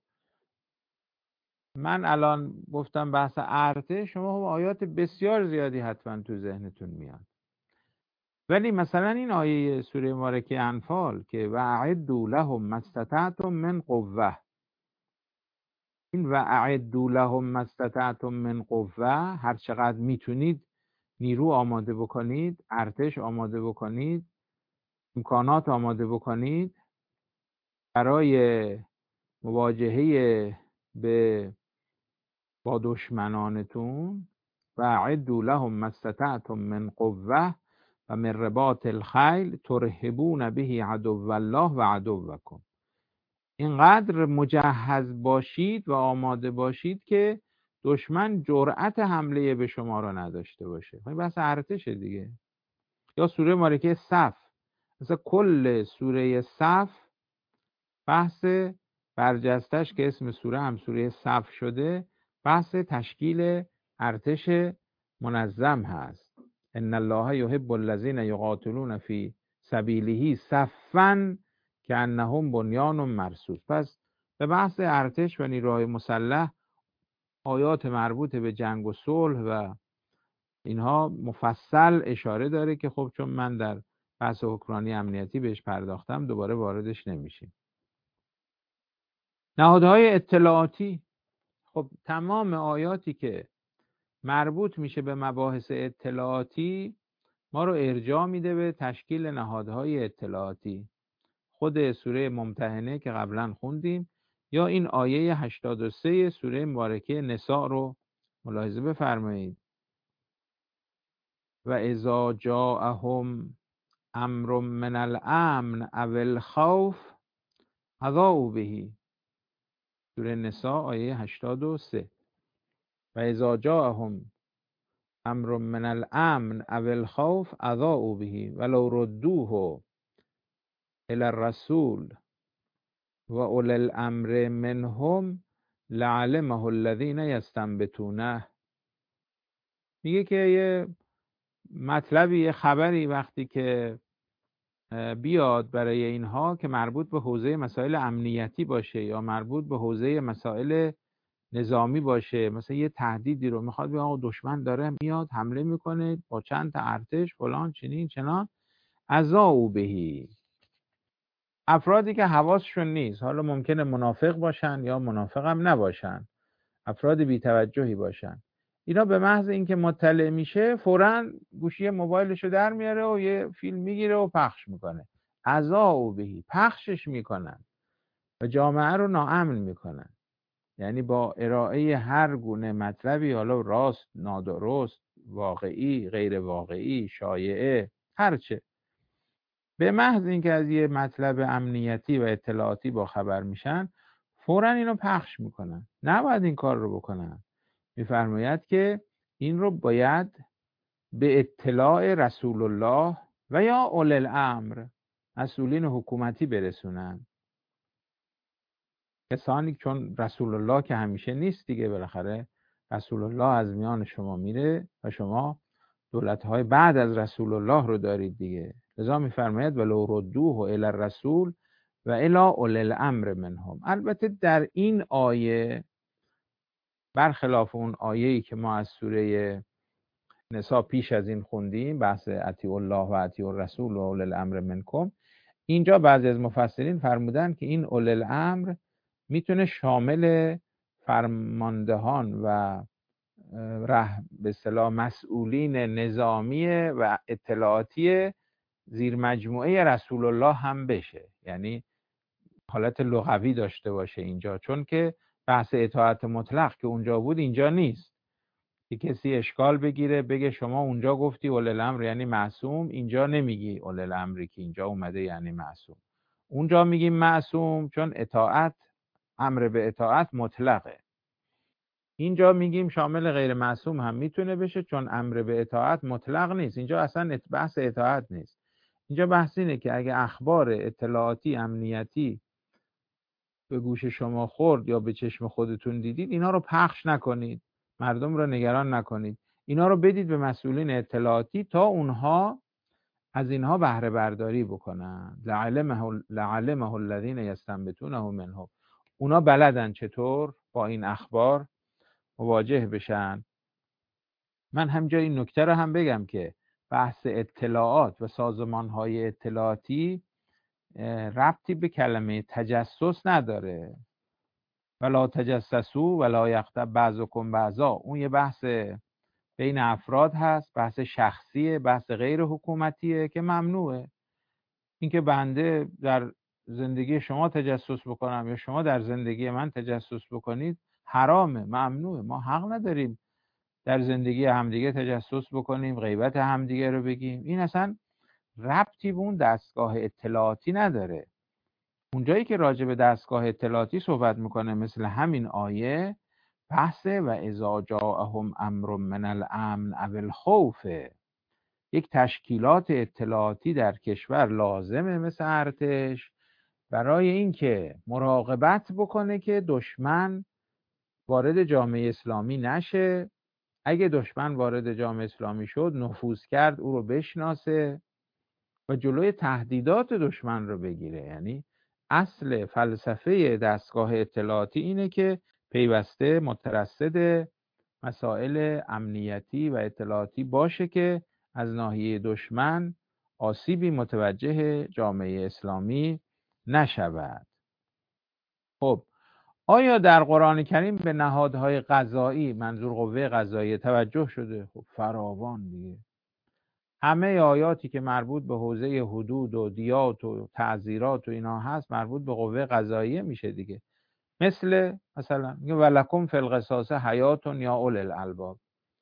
من الان گفتم بحث ارتش، شما آیات بسیار زیادی حتما تو ذهنتون میاد، ولی مثلا این آیه سوره مبارکه انفال که واعدوا لهم ما استطعتم من قوه، این واعدوا لهم ما استطعتم من قوه، هر چقدر میتونید نیرو آماده بکنید، ارتش آماده بکنید، امکانات آماده بکنید برای مواجهه با دشمنانتون. واعدوا لهم ما استطعتم من قوه و من رباط الخیل ترهبون به عدو الله و عدوکم. اینقدر مجهز باشید و آماده باشید که دشمن جرأت حمله به شما را نداشته باشه. این بحث ارتش دیگه. یا سوره مبارکه صف، مثلا کل سوره صف بحث برجستش که اسم سوره هم سوره صف شده بحث تشکیل ارتش منظم هست. ان الله یحب الذین یقاتلون فی سبیله صفا کانهم بنیان مرصوص. پس به بحث ارتش و نیروهای مسلح آیات مربوط به جنگ و صلح و اینها مفصل اشاره داره که خب چون من در بحث حکمرانی امنیتی بهش پرداختم دوباره واردش نمیشیم. نهادهای اطلاعاتی، خب تمام آیاتی که مربوط میشه به مباحث اطلاعاتی ما رو ارجاع میده به تشکیل نهادهای اطلاعاتی. خود سوره ممتحنه که قبلا خوندیم یا این آیه 83 سوره مبارکه نساء رو ملاحظه بفرمایید. و اذا جاءهم امر من الامن او الخوف اذاعوا به، سوره نساء آیه 83. و اذا جاءهم امر من الامن او الخوف اذاعوا به ولو ردوه الى الرسول و اولی الامر منهم لعلمه الذین یستنبطونه. میگه که یه مطلبی، یه خبری وقتی که بیاد برای اینها که مربوط به حوزه مسائل امنیتی باشه یا مربوط به حوزه مسائل نظامی باشه، مثلا یه تهدیدی رو میخواد بگه آقا دشمن داره میاد حمله میکنه با چند تا ارتش فلان چنین چنان، اذاعوا بهی. افرادی که حواسشون نیست، حالا ممکنه منافق باشن یا منافق هم نباشن، افراد بی‌توجهی باشن، اینا به محض اینکه مطلع میشه فوراً گوشی موبایلشو در میاره و یه فیلم میگیره و پخش میکنه. اذاعوا بهی، پخشش میکنن و جامعه رو ناامن میکنن. یعنی با ارائه هر گونه مطلبی، حالا راست، نادرست، واقعی، غیر واقعی، شایعه، هرچه، به محض اینکه از یه مطلب امنیتی و اطلاعاتی با خبر میشن فوراً اینو پخش میکنن. نباید این کار رو بکنن. میفرماید که این رو باید به اطلاع رسول الله و یا اول الامر، مسئولین حکومتی برسونن. کسانی، چون رسول الله که همیشه نیست دیگه، بالاخره رسول الله از میان شما میره و شما دولت‌های بعد از رسول الله رو دارید دیگه. لذا میفرماید ولو ردوه الی الرسول و الی اولی الامر منهم. البته در این آیه برخلاف اون آیه‌ای که ما از سوره نساء پیش از این خوندیم، بحث اطیعوا الله و اطیعوا الرسول و اولی الامر منکم، اینجا بعضی از مفسرین فرمودن که این اولی الامر میتونه شامل فرماندهان و به اصطلاح مسئولین نظامی و اطلاعاتی زیر مجموعه رسول الله هم بشه. یعنی حالت لغوی داشته باشه اینجا، چون که بحث اطاعت مطلق که اونجا بود اینجا نیست. که کسی اشکال بگیره بگه شما اونجا گفتی اولی الامر یعنی معصوم، اینجا نمیگی اولی الامری که اینجا اومده یعنی معصوم. اونجا میگیم معصوم چون اطاعت، امر به اطاعت مطلقه. اینجا میگیم شامل غیر معصوم هم میتونه بشه چون امر به اطاعت مطلق نیست. اینجا اصلا بحث اطاعت نیست. اینجا بحث اینه که اگه اخبار اطلاعاتی امنیتی به گوش شما خورد یا به چشم خودتون دیدید، اینا رو پخش نکنید، مردم رو نگران نکنید، اینا رو بدید به مسئولین اطلاعاتی تا اونها از اینها بهره برداری بکنن. لعلمه الذین یستنبطونه منهم. اونا بلدن چطور با این اخبار مواجه بشن. من همجا این نکته رو هم بگم که بحث اطلاعات و سازمان‌های اطلاعاتی ربطی به کلمه تجسس نداره. ولا تجسسوا ولا یغتب بعضکم بعضا. اون یه بحث بین افراد هست، بحث شخصیه، بحث غیر حکومتیه که ممنوعه. اینکه بنده در زندگی شما تجسس بکنم یا شما در زندگی من تجسس بکنید حرامه، ممنوعه. ما حق نداریم در زندگی همدیگه تجسس بکنیم، غیبت همدیگه رو بگیم. این اصلا ربطی به اون دستگاه اطلاعاتی نداره. اونجایی که راجع به دستگاه اطلاعاتی صحبت میکنه مثل همین آیه، بحث و اذا جاءهم امر من الامن او الخوف. یک تشکیلات اطلاعاتی در کشور لازمه مثل ارتش برای اینکه مراقبت بکنه که دشمن وارد جامعه اسلامی نشه. اگه دشمن وارد جامعه اسلامی شد، نفوذ کرد، او رو بشناسه و جلوی تهدیدات دشمن رو بگیره. یعنی اصل فلسفه دستگاه اطلاعاتی اینه که پیوسته مترصد مسائل امنیتی و اطلاعاتی باشه که از ناحیه دشمن آسیبی متوجه جامعه اسلامی نشود. خب آیا در قرآن کریم به نهادهای قضایی، منظور قوه قضاییه، توجه شده؟ خب فراوان دیگه. همه آیاتی که مربوط به حوزه حدود و دیات و تعزیرات و اینا هست مربوط به قوه قضاییه میشه دیگه. مثلا ولکم فی القصاص حیات یا اولی الالباب.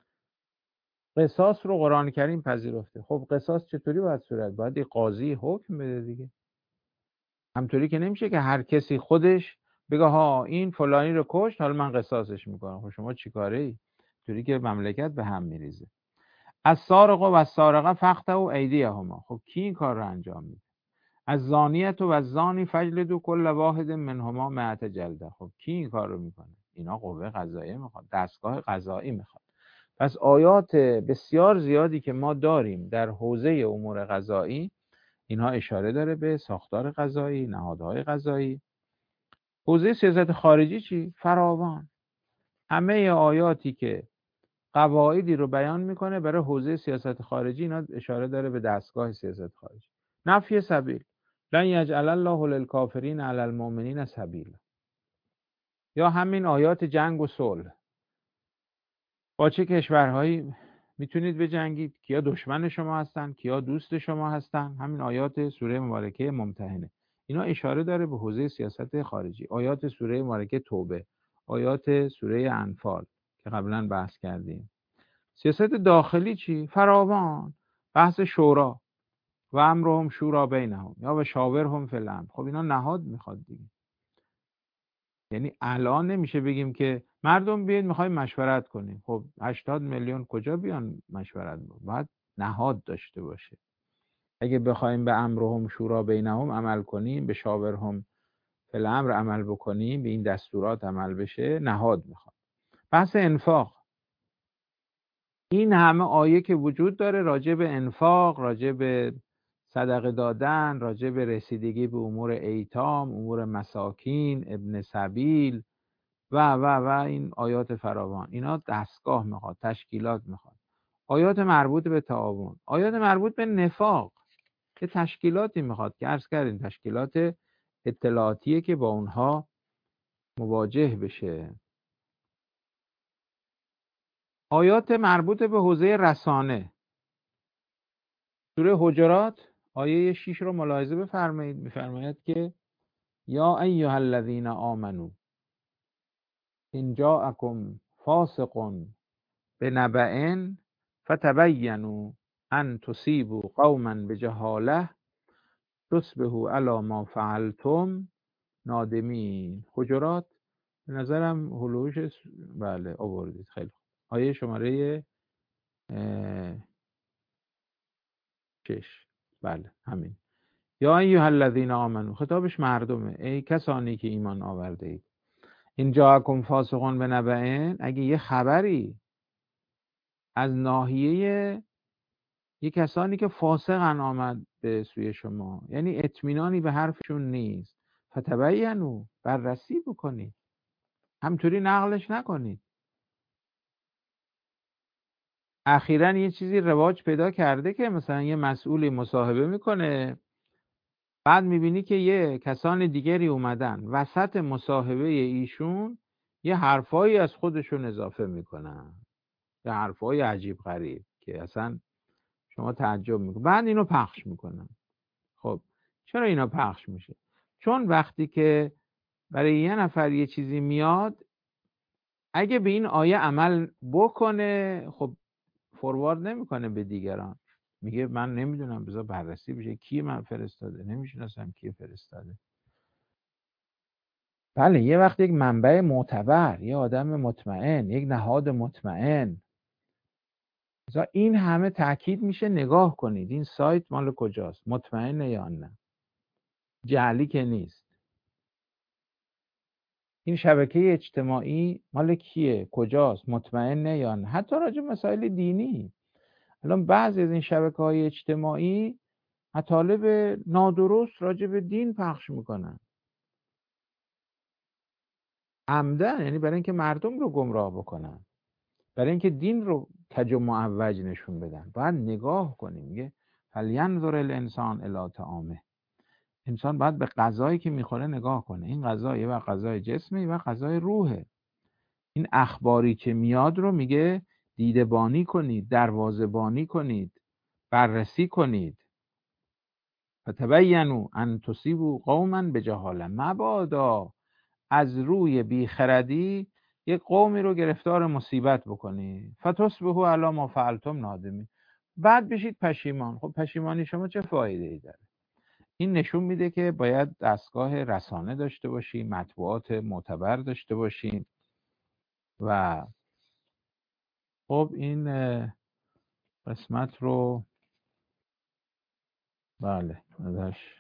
قصاص رو قرآن کریم پذیرفته. خب قصاص چطوری باید صورت؟ باید قاضی حکم بده دیگه. همطوری که نمیشه که هر کسی خودش بگه ها این فلانی رو کشت حالا من قصاصش میکنم. خب شما چیکاره ای؟ طوری که مملکت به هم میریزه. از سارق و از سارقه فقطعوا ایدیهما. خب کی این کار رو انجام میده؟ از زانیت و از زانی فجلدوا کل واحد منهما 100 جلده. خب کی این کار رو میکنه؟ اینا قوه قضاییه میخواد، دستگاه قضایی میخواد. پس آیات بسیار زیادی که ما داریم در حوزه امور قضایی، اینها اشاره داره به ساختار قضایی، نهادهای قضایی. حوزه سیاست خارجی چی؟ فراوان. همه آیاتی که قواعدی رو بیان میکنه برای حوزه سیاست خارجی، اینا اشاره داره به دستگاه سیاست خارجی. نفی سبیل، لن یجعل الله للکافرین علی المؤمنین سبیلا. یا همین آیات جنگ و صلح، با چه کشورهایی میتونید بجنگید، کیا دشمن شما هستن، کیا دوست شما هستن. همین آیات سوره مبارکه ممتحنه اینا اشاره داره به حوزه سیاست خارجی. آیات سوره مبارکه توبه، آیات سوره انفال که قبلا بحث کردیم. سیاست داخلی چی؟ فراوان. بحث شورا و امرهم شورا بینهم یا و شاورهم فی الامر. خب اینا نهاد میخواد دیگه. یعنی الان نمیشه بگیم که مردم بیاید میخوایم مشورت کنیم. خب 80 میلیون کجا بیان مشورت؟ باید نهاد داشته باشه. اگه بخوایم به امرهم شورا بینهم عمل کنیم، به شاورهم فی الامر عمل بکنیم، به این دستورات عمل بشه، نهاد میخواد. بحث انفاق، این همه آیه که وجود داره راجع به انفاق، راجع به صدقه دادن، راجع به رسیدگی به امور ایتام، امور مساکین، ابن سبیل و این آیات فراوان. اینا دستگاه میخواد، تشکیلات میخواد. آیات مربوط به تعاون، آیات مربوط به نفاق که تشکیلاتی میخواد که عرض کردیم تشکیلات اطلاعاتیه که با اونها مواجه بشه. آیات مربوط به حوزه رسانه، سوره حجرات آیه 6 رو ملاحظه بفرمایید. میفرماید که یا ایها الذین آمنو ان جاءکم فاسق بنبأ فتبینوا ان تصیبوا قوما بجهاله تصبحوا علی ما فعلتم نادمین. حجرات به نظرم هلوش بله آوردید. خیلی خوب. آیه شماره 6. بله همین. یا ایها الذین آمنو، خطابش مردمه. ای کسانی که ایمان آورده اید. این جاءکم فاسق بنبأ، اگه یه خبری از ناحیه یه کسانی که فاسقن آمد به سوی شما، یعنی اطمینانی به حرفشون نیست، فتبینوا، بررسی بکنید، همطوری نقلش نکنید. اخیراً یه چیزی رواج پیدا کرده که مثلا یه مسئولی مصاحبه میکنه، بعد میبینی که یه کسان دیگری اومدن وسط مصاحبه ایشون یه حرفایی از خودشون اضافه میکنن، یه حرفای عجیب غریب که اصلا شما تعجب میکنید، بعد اینو پخش میکنن. خب چرا اینا پخش میشه؟ چون وقتی که برای یه نفر یه چیزی میاد، اگه به این آیه عمل بکنه، خب فوروارد نمیکنه به دیگران، میگه من نمیدونم، بذار بررسی بشه کی من فرستاده، نمیشناسم کی فرستاده. بله یه وقت یک منبع معتبر، یه آدم مطمئن، یک نهاد مطمئن، این همه تاکید میشه نگاه کنید این سایت مال کجاست، مطمئنه یا نه، جعلی که نیست، این شبکه اجتماعی مال کیه، کجاست، مطمئنه یا نه. حتی راجع به مسائل دینی، الان بعضی از این شبکه‌های اجتماعی مطالب نادرست راجع به دین پخش میکنن عمدن، یعنی برای اینکه مردم رو گمراه بکنن، برای اینکه دین رو کج و معوج نشون بدن. باید نگاه کنیم. میگه فلینظر الانسان الی طعامه، انسان باید به غذایی که میخوره نگاه کنه. این غذا یه وقت غذای جسمه، یه وقت غذای روحه. این اخباری که میاد رو میگه دیده بانی کنید، دروازه بانی کنید، بررسی کنید. فتبینوا ان تصیبوا قوما بجهاله، مبادا از روی بیخردی یک قومی رو گرفتار مصیبت بکنی، فتصبحوا علی ما فعلتم نادمین، بعد بشید پشیمان. خب پشیمانی شما چه فایده ای داره؟ این نشون میده که باید دستگاه رسانه داشته باشیم، مطبوعات معتبر داشته باشیم. و خب این قسمت رو بله ازش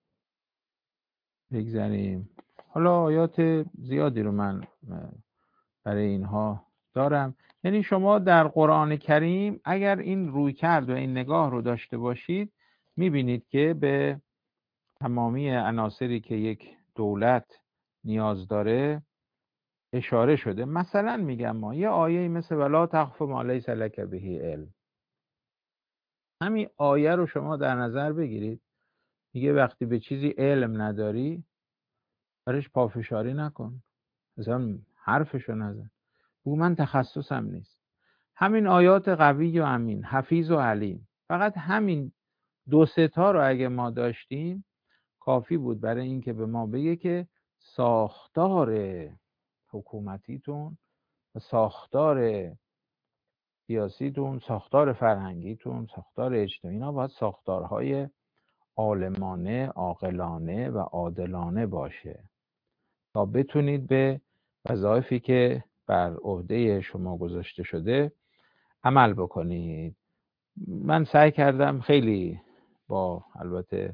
بگذریم. حالا آیات زیادی رو من برای اینها دارم. یعنی شما در قرآن کریم اگر این روی کرد و این نگاه رو داشته باشید، میبینید که به تمامی عناصری که یک دولت نیاز داره اشاره شده. مثلا میگم ما یه آیه مثل ولا تخف ما لیس لک به علم، همین آیه رو شما در نظر بگیرید. میگه وقتی به چیزی علم نداری برش پافشاری نکن، مثلا حرفشو نزن، بگو من تخصصم نیست. همین آیات قوی و امین، حفیظ و علیم، فقط همین 2-3 تا رو اگه ما داشتیم کافی بود برای اینکه به ما بگه که ساختار حکومتیتون و ساختار سیاسیتون، ساختار فرهنگیتون، ساختار اجتماعی، اینا باید ساختارهای عالمانه، عاقلانه و عادلانه باشه تا بتونید به وظایفی که بر عهده شما گذاشته شده عمل بکنید. من سعی کردم خیلی با البته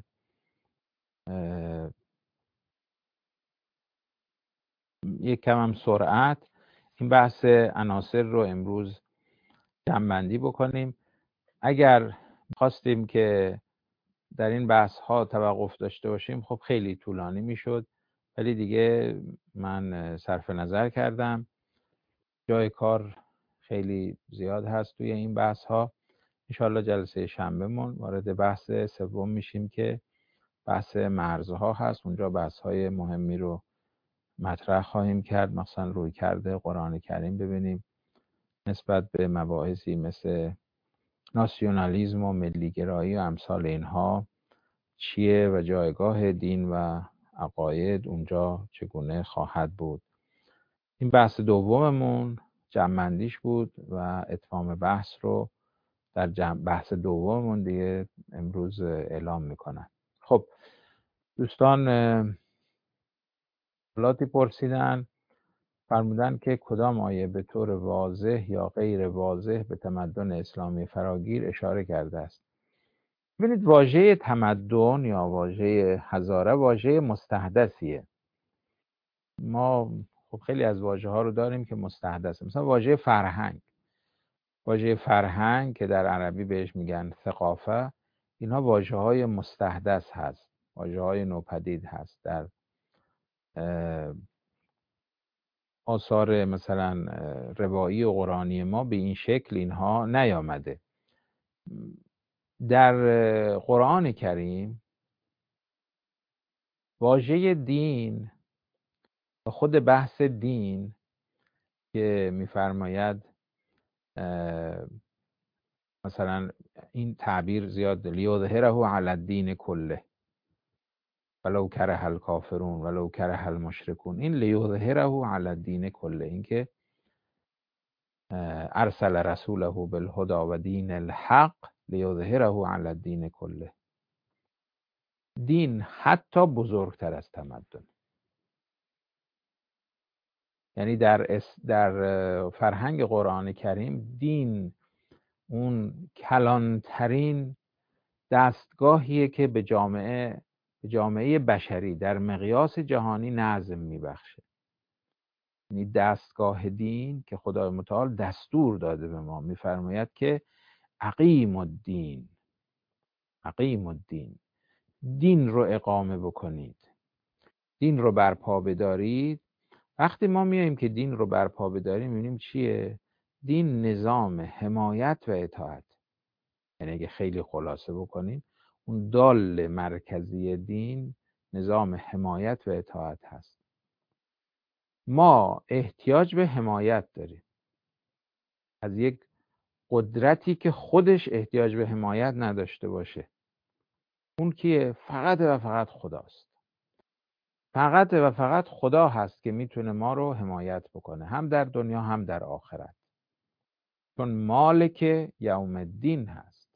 یک کم هم سرعت این بحث عناصر رو امروز جمع‌بندی بکنیم. اگر خواستیم که در این بحث ها توقف داشته باشیم خب خیلی طولانی میشد، ولی دیگه من صرف نظر کردم، جای کار خیلی زیاد هست توی این بحث ها. انشالله جلسه شنبهمون وارد بحث سوم میشیم که بحث مرزها هست. اونجا بحث های مهمی رو مطرح خواهیم کرد، مثلا روی کرده قرآن کریم ببینیم نسبت به مباحثی مثل ناسیونالیسم و ملیگرایی و امثال اینها چیه و جایگاه دین و عقاید اونجا چگونه خواهد بود. این بحث دوممون جمع‌بندیش بود و اتمام بحث رو در بحث دوممون دیگه امروز اعلام میکنم. خب دوستان سوالاتی پرسیدن، فرمودن که کدام آیه به طور واضح یا غیر واضح به تمدن اسلامی فراگیر اشاره کرده است. ببینید واژه تمدن یا واژه حضاره واژه مستحدثیه. ما خب خیلی از واژه ها رو داریم که مستحدثه، مثلا واژه فرهنگ. واژه فرهنگ که در عربی بهش میگن ثقافه، اینها واژه های مستحدث هست، واژه های نوپدید هست. در آثار مثلا روایی و قرآنی ما به این شکل اینها نیامده. در قرآن کریم واژه دین و خود بحث دین که میفرماید مثلا این تعبیر زیاد لیظهره علی الدین کله ولو کره الکافرون ولو کره المشرکون، این لیظهره علی الدین کله، این که ارسل رسوله بالهدى و دین الحق لیظهره علی الدین کله. دین حتی بزرگتر از تمدن، یعنی در فرهنگ قرآن کریم دین اون کلانترین دستگاهیه که به جامعه بشری در مقیاس جهانی نظم میبخشه. یعنی دستگاه دین که خدای متعال دستور داده به ما، میفرماید که اقیم الدین، اقیم الدین، دین رو اقامه بکنید، دین رو برپا بدارید. وقتی ما میایم که دین رو برپا بداریم میبینیم چیه؟ دین نظام حمایت و اطاعت. یعنی اگه خیلی خلاصه بکنیم اون دال مرکزی دین نظام حمایت و اطاعت هست. ما احتیاج به حمایت داریم از یک قدرتی که خودش احتیاج به حمایت نداشته باشه. اون کیه؟ فقط و فقط خداست. فقط و فقط خدا هست که میتونه ما رو حمایت بکنه، هم در دنیا هم در آخرت، چون مالک یوم الدین هست.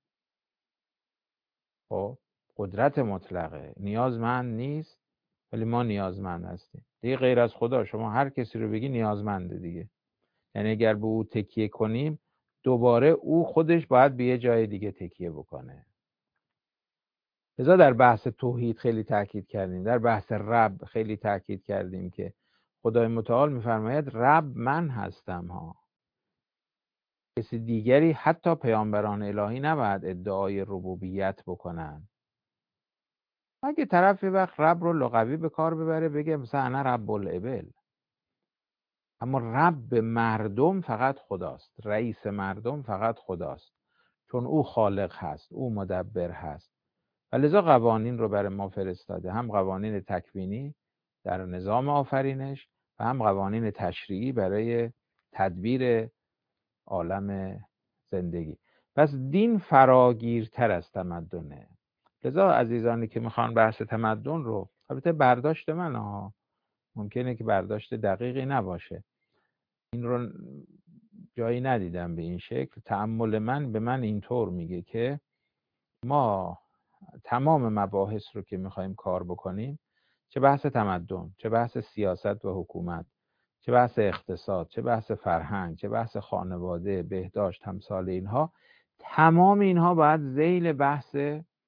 خب قدرت مطلقه، نیازمند نیست، ولی ما نیازمند هستیم دیگه. غیر از خدا شما هر کسی رو بگی نیازمنده دیگه. یعنی اگر به او تکیه کنیم دوباره او خودش باید به یه جای دیگه تکیه بکنه. لذا در بحث توحید خیلی تاکید کردیم، در بحث رب خیلی تاکید کردیم که خدای متعال میفرماید رب من هستم ها. کسی دیگری حتی پیامبران الهی نباید ادعای ربوبیت بکنن. اگه طرف یه وقت رب رو لغوی به کار ببره بگه مثلا انا رب الابل، اما رب مردم فقط خداست، رئیس مردم فقط خداست، چون او خالق هست، او مدبر هست. و لذا قوانین رو برای ما فرستاده، هم قوانین تکوینی در نظام آفرینش و هم قوانین تشریعی برای تدبیر عالم زندگی. پس دین فراگیرتر از تمدنه. لذا عزیزانی که میخوان بحث تمدن رو، البته برداشت من ها، ممکنه که برداشت دقیقی نباشه، این رو جایی ندیدم به این شکل. تأمل من به من اینطور میگه که ما تمام مباحث رو که میخوایم کار بکنیم، چه بحث تمدن، چه بحث سیاست و حکومت، چه بحث اقتصاد، چه بحث فرهنگ، چه بحث خانواده، بهداشت، همسال اینها، تمام اینها باید ذیل بحث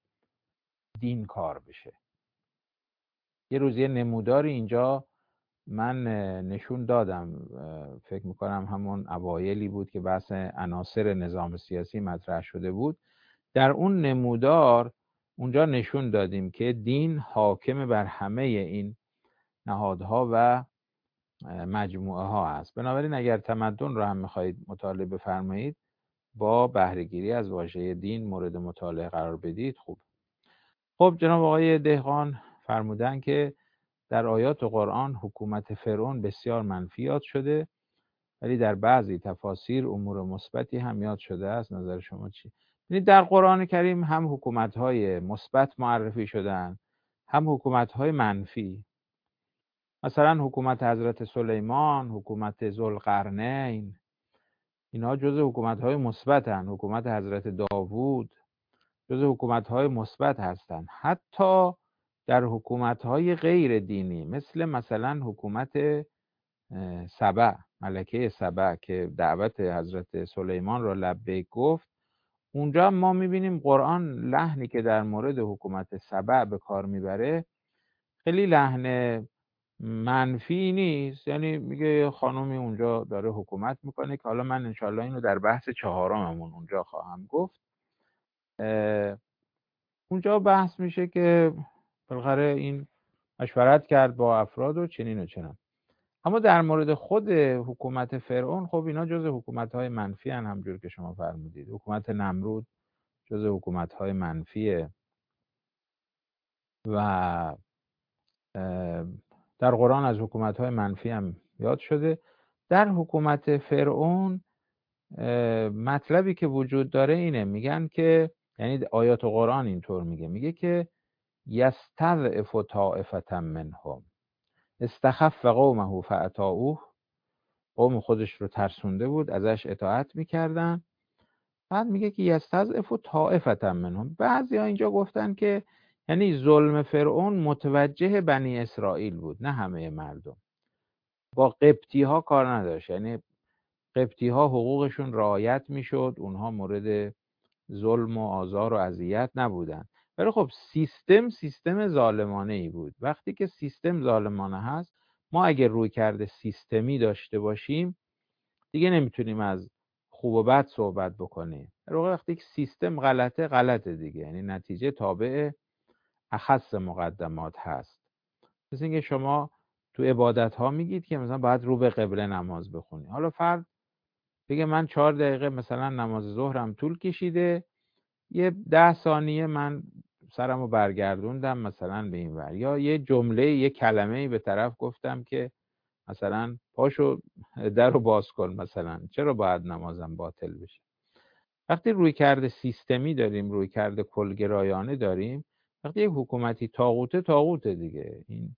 دین کار بشه. یه روز یه نموداری اینجا من نشون دادم، فکر میکنم همون اوایلی بود که بحث عناصر نظام سیاسی مطرح شده بود. در اون نمودار اونجا نشون دادیم که دین حاکم بر همه این نهادها و مجموعه ها است. بنابراین اگر تمدن رو هم میخواهید مطالعه بفرمایید، با بهره‌گیری از واژه دین مورد مطالعه قرار بدید. خب جناب آقای دهقان فرمودن که در آیات قرآن حکومت فرعون بسیار منفی یاد شده، ولی در بعضی تفاسیر امور مثبتی هم یاد شده است. نظر شما چی؟ یعنی در قرآن کریم هم حکومت‌های مثبت معرفی شدن، هم حکومت‌های منفی. مثلا حکومت حضرت سلیمان، حکومت ذوالقرنین، اینها جزء حکومت‌های مثبتن. حکومت حضرت داوود جزء حکومت‌های مثبت هستند. حتی در حکومت‌های غیر دینی مثلا حکومت سبع، ملکه سبع که دعوت حضرت سلیمان را لبیک گفت، اونجا ما می‌بینیم قرآن لحنی که در مورد حکومت سبع به کار میبره خیلی لحن منفی نیست. یعنی میگه خانومی اونجا داره حکومت میکنه که حالا من انشالله اینو در بحث چهارممون اونجا خواهم گفت. اونجا بحث میشه که بالاخره این مشورت کرد با افراد و چنین و چنان. اما در مورد خود حکومت فرعون، خب اینا جزء حکومت‌های منفی هن، همجور که شما فرمودید. حکومت نمرود جزء حکومت‌های منفیه و در قرآن از حکومت‌های منفی هم یاد شده. در حکومت فرعون مطلبی که وجود داره اینه، میگن که یعنی آیات قرآن اینطور میگه که یستضعف طائفة منهم استخف قومه فاطاعوه، قوم خودش رو ترسونده بود، ازش اطاعت میکردن. بعد میگه که یستضعف طائفة منهم. بعضیا اینجا گفتن که یعنی ظلم فرعون متوجه بنی اسرائیل بود، نه همه مردم. با قبطی ها کار نداشت، یعنی قبطی ها حقوقشون رعایت میشد، اونها مورد ظلم و آزار و اذیت نبودن. ولی خب سیستم ظالمانه ای بود. وقتی که سیستم ظالمانه هست، ما اگر روی کرده سیستمی داشته باشیم دیگه نمیتونیم از خوب و بد صحبت بکنیم. وقتی که سیستم غلطه دیگه، یعنی نتیجه تابع اخص مقدمات هست. مثل اینکه شما تو عبادت ها میگید که مثلا باید رو به قبله نماز بخونی. حالا فرد بگه من 4 دقیقه مثلا نماز ظهرم طول کشیده، یه 10 ثانیه من سرمو برگردوندم مثلا به این ور، یا یه جمله، یه کلمه‌ای به طرف گفتم که مثلا پاشو در رو باز کن، مثلا چرا باید نمازم باطل بشه؟ وقتی روی کرده سیستمی داریم، روی کرده کلگرایانه داریم، وقتی یک حکومتی طاغوته دیگه. این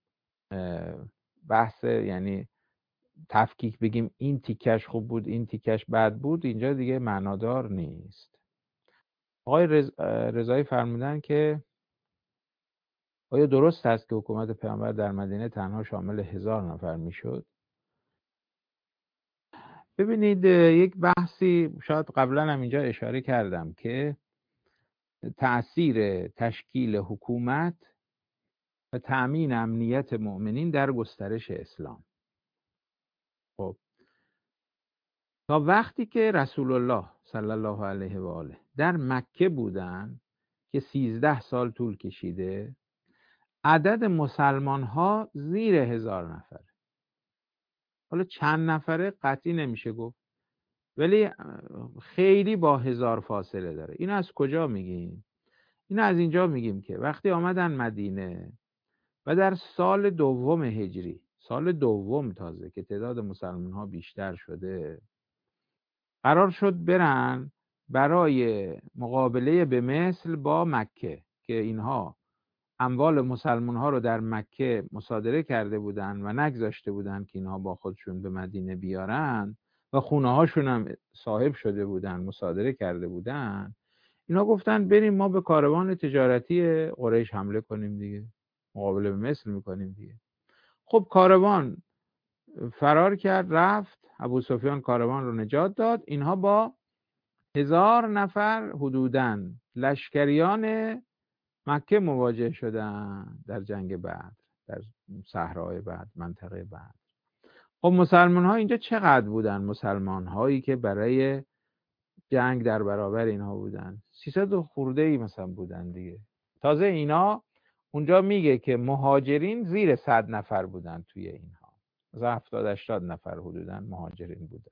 بحث یعنی تفکیک بگیم این تیکش خوب بود این تیکش بد بود، اینجا دیگه معنادار نیست. آقای رضایی فرمودن که آیا درست است که حکومت پیامبر در مدینه تنها شامل 1000 نفر میشد؟ ببینید، یک بحثی شاید قبلا هم اینجا اشاره کردم که تأثیر تشکیل حکومت و تأمین امنیت مؤمنین در گسترش اسلام. خب تا وقتی که رسول الله صلی الله علیه و آله در مکه بودن که 13 سال طول کشیده، عدد مسلمان ها زیر 1000 نفر. حالا چند نفره قطعی نمیشه گفت، ولی خیلی با 1000 فاصله داره. این از کجا میگیم؟ این از اینجا میگیم که وقتی آمدن مدینه و در سال دوم هجری، سال دوم تازه که تعداد مسلمان ها بیشتر شده، قرار شد برن برای مقابله به مثل با مکه که اینها اموال مسلمان ها رو در مکه مصادره کرده بودن و نگذاشته بودن که اینها با خودشون به مدینه بیارن و خونه هاشون هم صاحب شده بودن، مصادره کرده بودن. اینا گفتن بریم ما به کاروان تجارتی قریش حمله کنیم دیگه، مقابله به مثل میکنیم دیگه. خب کاروان فرار کرد، رفت. ابو سفیان کاروان رو نجات داد. اینها با 1000 نفر حدوداً لشکریان مکه مواجه شدن در جنگ بدر، در صحرای بدر، منطقه بدر. خب مسلمان ها اینجا چقدر بودن؟ مسلمان هایی که برای جنگ در برابر اینها بودن 300 خورده ای مثلا بودن دیگه. تازه اینا اونجا میگه که مهاجرین زیر 100 نفر بودن توی اینها، مثلا 70-80 نفر حدوداً مهاجرین بودن.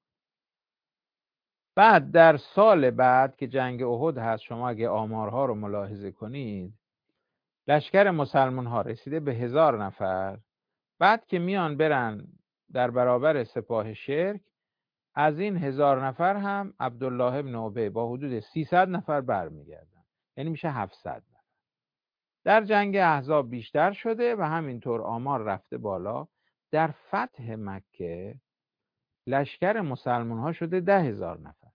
بعد در سال بعد که جنگ احد هست، شما اگه آمارها رو ملاحظه کنید، لشکر مسلمان ها رسیده به 1000 نفر. بعد که میان برن در برابر سپاه شرک، از این 1000 نفر هم عبدالله بن ابی با حدود 300 نفر برمیگردن، یعنی میشه 700 نفر. در جنگ احزاب بیشتر شده و همینطور آمار رفته بالا. در فتح مکه لشکر مسلمان ها شده 10,000 نفر.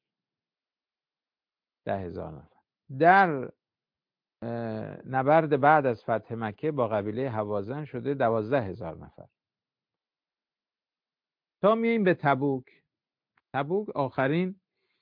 10,000 نفر. در نبرد بعد از فتح مکه با قبیله هوازن شده 12,000 نفر. تا میاییم به تبوک. تبوک آخرین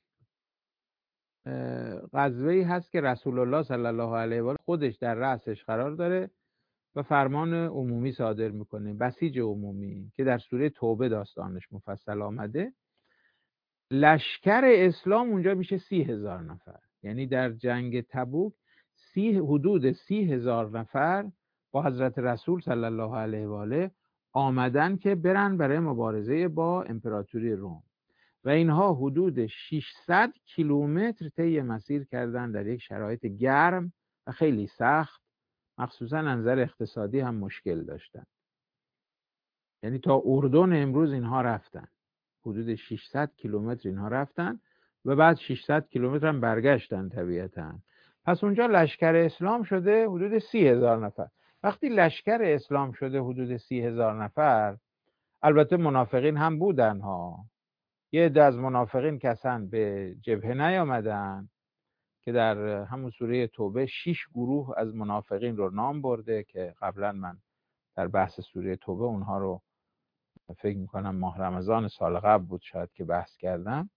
غزوه‌ای هست که رسول الله صلی الله علیه و آله خودش در رأسش قرار داره و فرمان عمومی صادر میکنه، بسیج عمومی که در سوره توبه داستانش مفصل آمده. لشکر اسلام اونجا میشه 30,000 نفر. یعنی در جنگ تبوک حدود 30,000 نفر با حضرت رسول صلی الله علیه و آله آمدن که برن برای مبارزه با امپراتوری روم و اینها حدود 600 کیلومتر طی مسیر کردن در یک شرایط گرم و خیلی سخت، مخصوصا از نظر اقتصادی هم مشکل داشتن. یعنی تا اردن امروز اینها رفتن، حدود 600 کیلومتر اینها رفتن و بعد 600 کیلومتر هم برگشتن طبیعتاً. پس اونجا لشکر اسلام شده حدود 30,000 نفر. وقتی لشکر اسلام شده حدود 30,000 نفر، البته منافقین هم بودن ها. یه عده از منافقین که اصلا به جبهه نیامدن، که در همون سوره توبه 6 گروه از منافقین رو نام برده که قبلا من در بحث سوره توبه اونها رو فکر میکنم ماه رمضان سال قبل بود شاید که بحث کردم.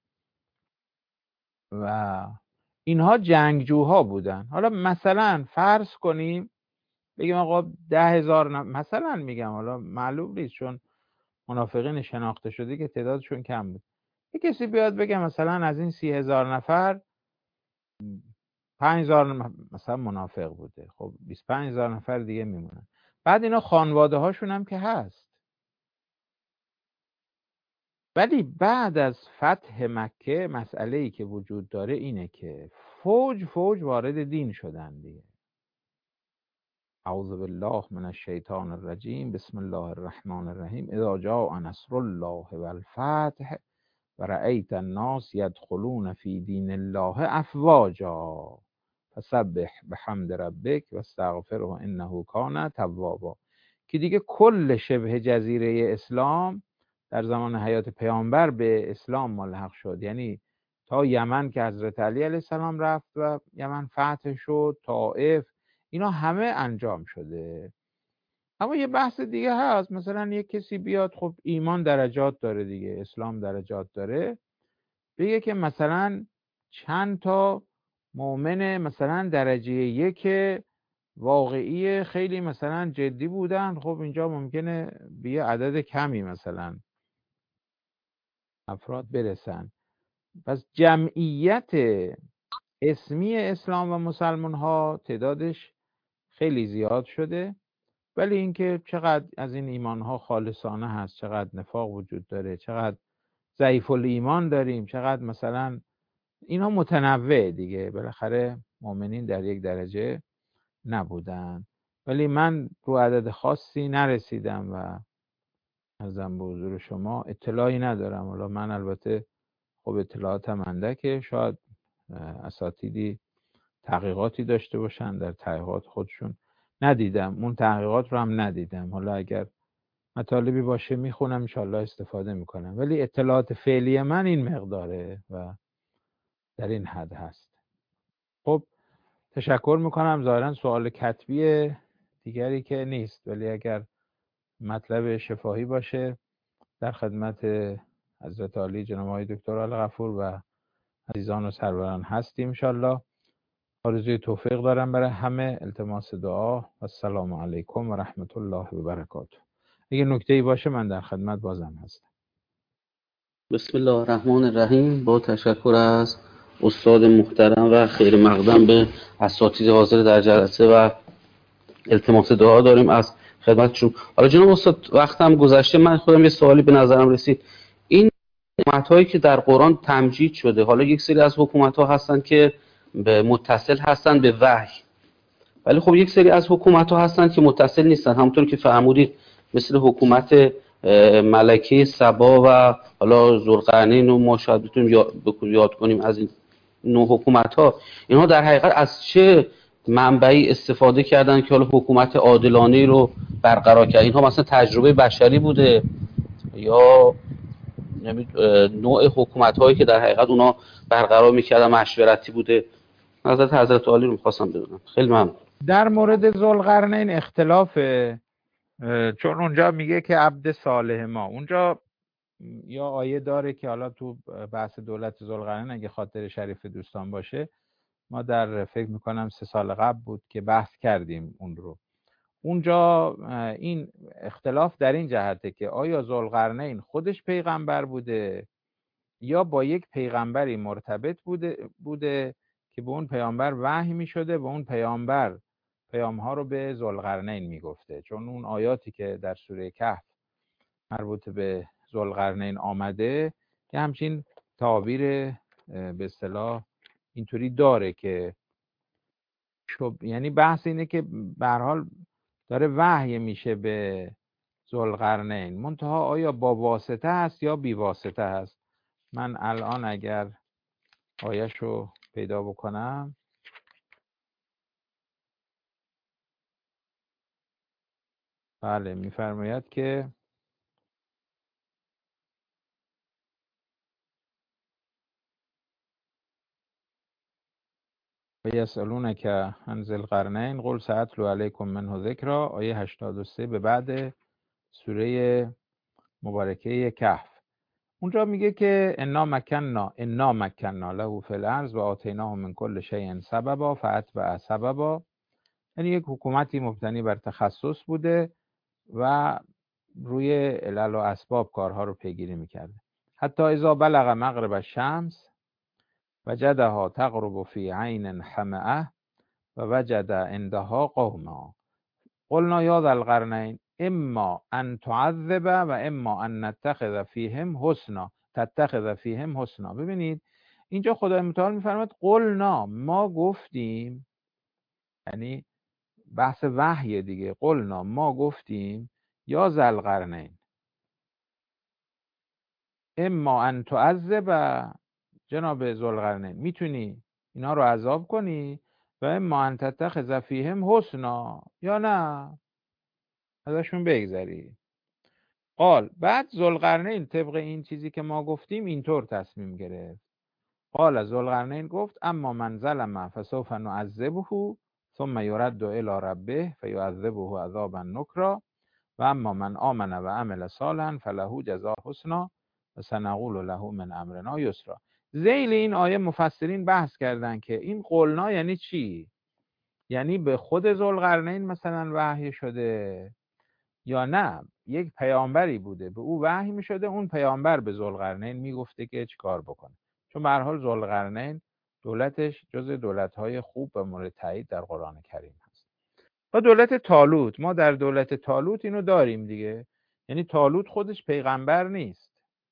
و اینها جنگجوها بودن. حالا مثلا فرض کنیم بگیم آقا 10,000 مثلا میگم، حالا معلوم نیست چون منافقین شناخته شده که تعدادشون کم بود. یه کسی بیاد بگه مثلا از این 30,000 نفر 5,000 مثلا منافق بوده، خب 25,000 نفر دیگه میمونن. بعد اینا خانواده هاشون هم که هست. ولی بعد از فتح مکه مسئله‌ای که وجود داره اینه که فوج وارد دین شدن دیگه. اعوذ بالله من الشیطان الرجیم. بسم الله الرحمن الرحیم. اذا جاء نصر الله والفتح و رأیت الناس یدخلون فی دین الله افواجا فسبح بحمد ربک و استغفره انه کان توابا. که دیگه کل شبه جزیره اسلام در زمان حیات پیامبر به اسلام ملحق شد. یعنی تا یمن که حضرت علی علیه السلام رفت و یمن فتح شد، طائف، اینا همه انجام شده. اما یه بحث دیگه هست، مثلا یک کسی بیاد، خب ایمان درجات داره دیگه، اسلام درجات داره، بگه که مثلا چند تا مؤمن مثلا درجه 1 واقعی خیلی مثلا جدی بودن، خب اینجا ممکنه به یه عدد کمی مثلا افراد برسن. پس جمعیت اسمی اسلام و مسلمان ها تعدادش خیلی زیاد شده. ولی اینکه چقدر از این ایمان ها خالصانه هست، چقدر نفاق وجود داره، چقدر ضعیف الایمان داریم، چقدر مثلا اینها متنوع دیگه. بالاخره مؤمنین در یک درجه نبودن. ولی من رو عدد خاصی نرسیدم و ازم به حضور شما اطلاعی ندارم. حالا من البته خب اطلاعاتم اندکه، شاید اساتیدی تحقیقاتی داشته باشن در تحقیقات خودشون. ندیدم اون تحقیقات رو، هم ندیدم. حالا اگر مطالبی باشه میخونم، انشالله استفاده میکنم، ولی اطلاعات فعلی من این مقداره و در این حد هست. خب تشکر میکنم. ظاهرا سوال کتبی دیگری که نیست، ولی اگر مطلب شفاهی باشه در خدمت حضرت عالی جناب آقای دکتر الغفور و عزیزان و سروران هستیم انشالله. آرزوی توفیق دارم برای همه. التماس دعا و السلام علیکم و رحمت الله و برکاته. اگه نکته‌ای باشه من در خدمت بازم هستم. بسم الله الرحمن الرحیم. با تشکر از استاد محترم و خیر مقدم به اساتید حاضر در جلسه و التماس دعا داریم از خدمتشون. حالا جناب استاد وقتم گذشته، من خودم یه سوالی به نظرم رسید. این حکومت‌هایی که در قرآن تمجید شده، حالا یک سری از حکومت‌ها هستن که به متصل هستن به وحی، ولی خب یک سری از حکومت‌ها هستن که متصل نیستن، همونطور که فرمودید، مثل حکومت ملکه سبا و حالا ذوالقرنین و ما شاید بتونیم یاد کنیم از این نوع حکومت‌ها. اینها در حقیقت از چه منبعی استفاده کردن که حالا حکومت عادلانه رو برقرار کرد؟ اینها مثلا تجربه بشری بوده یا نوع حکومت‌هایی که در حقیقت اونا برقرار می‌کردن مشورتی بوده؟ حضرت عالی رو می‌خواستم بدونم. خیلی ممنون. در مورد ذوالقرنین اختلافه، چون اونجا میگه که عبد صالح ما، اونجا یا آیه داره که حالا تو بحث دولت ذوالقرنین اگه خاطر شریف دوستان باشه، ما در فکر میکنم 3 سال قبل بود که بحث کردیم اون رو. اونجا این اختلاف در این جهته که آیا ذوالقرنین خودش پیغمبر بوده یا با یک پیغمبری مرتبط بوده که به اون پیامبر وحی می شده و اون پیامبر پیامها رو به ذوالقرنین می گفته. چون اون آیاتی که در سوره کهف مربوط به ذوالقرنین آمده که همچین تعابیر به اصطلاح اینطوری داره که یعنی بحث اینه که به هر حال داره وحی میشه به ذوالقرنین، منتها آیا با واسطه هست یا بی واسطه هست. من الان اگر آیش رو پیدا بکنم، بله میفرماید که و یسألونک عن ذی القرنین قل سأتلو علیکم منه ذکرا، آیه 83 به بعد سوره مبارکه کهف. اونجا میگه که انا مکننا له فی الارض و آتیناه من کل شیء سببا فاتبع سببا. یعنی یک حکومتی مبتنی بر تخصص بوده و روی علل و اسباب کارها رو پیگیری میکرده. حتی اذا بلغ مغرب الشمس وجدها تغرب فی عین حمئه و وجد عندها قوما قلنا یا ذا القرنین اما ان تعذب و اما ان نتخذ فیهم حسنا. ببینید اینجا خدای متعال میفرماید قلنا، ما گفتیم، یعنی بحث وحی دیگه. قلنا، ما گفتیم، یا ذا القرنین، اما ان تعذب، جناب ذوالقرنین میتونی اینا رو عذاب کنی، و اما ان تتخذ فیهم حسنا، یا نه ازشون بگذری. قال، بعد ذوالقرنین طبق این چیزی که ما گفتیم اینطور تصمیم گرفت. قال، ذوالقرنین گفت اما من ظلم فسوف نعذبه ثم يرد الى ربه فيعذبه عذابا نکرا و اما من آمن و عمل صالحا فله جزاء حسنا و سنقول له من امرنا یسرا. ذیل این آیه مفسرین بحث کردن که این قلنا یعنی چی؟ یعنی به خود ذوالقرنین مثلا وحی شده یا نه یک پیامبری بوده به او وحی می شده، اون پیامبر به ذوالقرنین می گفته که چی کار بکنه. چون به هر حال ذوالقرنین دولتش جز دولت‌های خوب و مورد تایید در قرآن کریم هست. و دولت طالوت، ما در دولت طالوت اینو داریم دیگه. یعنی طالوت خودش پیغمبر نیست.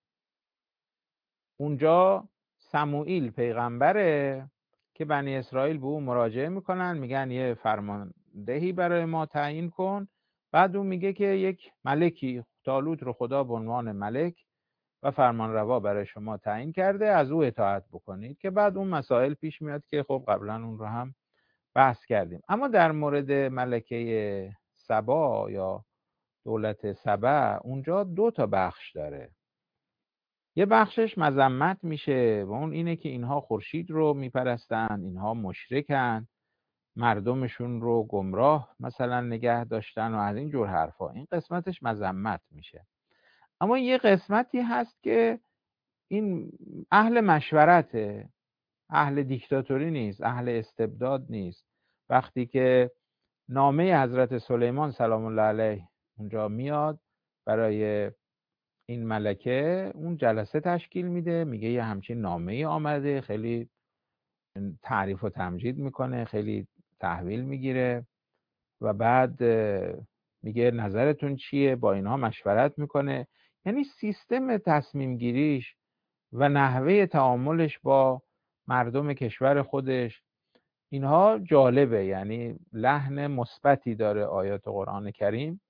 اونجا سموئیل پیغمبره که بنی اسرائیل به او مراجعه میکنن، میگن یه فرماندهی برای ما تعیین کن. بعد اون میگه که یک ملکی، طالوت رو خدا به عنوان ملک و فرمانروا برای شما تعیین کرده، از او اطاعت بکنید، که بعد اون مسائل پیش میاد که خب قبلا اون رو هم بحث کردیم. اما در مورد ملکه سبا یا دولت سبا، اونجا 2 تا بخش داره. یه بخشش مذمت میشه و اون اینه که اینها خورشید رو میپرستن، اینها مشرکن، مردمشون رو گمراه مثلا نگه داشتن و از این جور حرفا. این قسمتش مذمت میشه. اما یه قسمتی هست که این اهل مشورته، اهل دیکتاتوری نیست، اهل استبداد نیست. وقتی که نامه حضرت سلیمان سلام الله علیه اونجا میاد برای این ملکه، اون جلسه تشکیل میده، میگه یه همچین نامه آمده، خیلی تعریف و تمجید میکنه، خیلی تحویل میگیره و بعد میگه نظرتون چیه، با اینها مشورت میکنه. یعنی سیستم تصمیم گیریش و نحوه تعاملش با مردم کشور خودش، اینها جالبه، یعنی لحن مثبتی داره آیات قرآن کریم.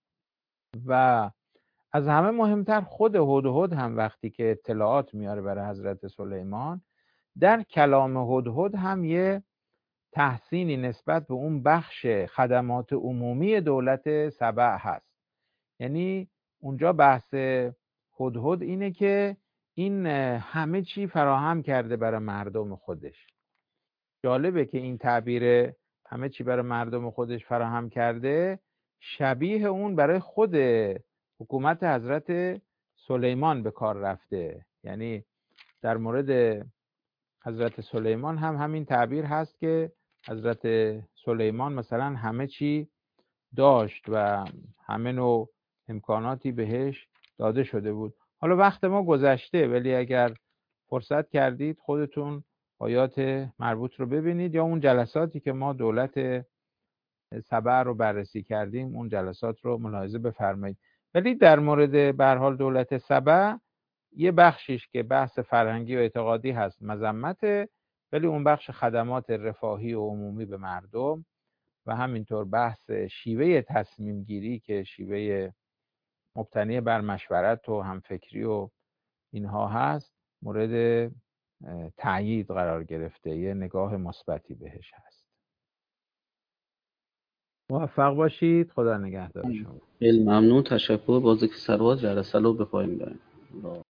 و از همه مهمتر خود هدهد هم وقتی که اطلاعات میاره برای حضرت سلیمان، در کلام هدهد هم یه تحسینی نسبت به اون بخش خدمات عمومی دولت سبع هست. یعنی اونجا بحث هدهد اینه که این همه چی فراهم کرده برای مردم خودش. جالبه که این تعبیر همه چی برای مردم خودش فراهم کرده شبیه اون برای خود حکومت حضرت سلیمان به کار رفته. یعنی در مورد حضرت سلیمان هم همین تعبیر هست که حضرت سلیمان مثلا همه چی داشت و همه نوع امکاناتی بهش داده شده بود. حالا وقت ما گذشته، ولی اگر فرصت کردید خودتون آیات مربوط رو ببینید یا اون جلساتی که ما دولت سبع رو بررسی کردیم اون جلسات رو ملاحظه بفرمایید. ولی در مورد به هر حال دولت سبع یه بخشیش که بحث فرهنگی و اعتقادی هست مذمته، ولی اون بخش خدمات رفاهی و عمومی به مردم و همینطور بحث شیوه تصمیم گیری که شیوه مبتنی بر مشورت و همفکری و اینها هست، مورد تأیید قرار گرفته، یه نگاه مثبتی بهش هست. موفق باشید. خدا نگهدار شما. خیلی ممنون، تشکر. بازی که سروات جلسه رو به پایان میبریم.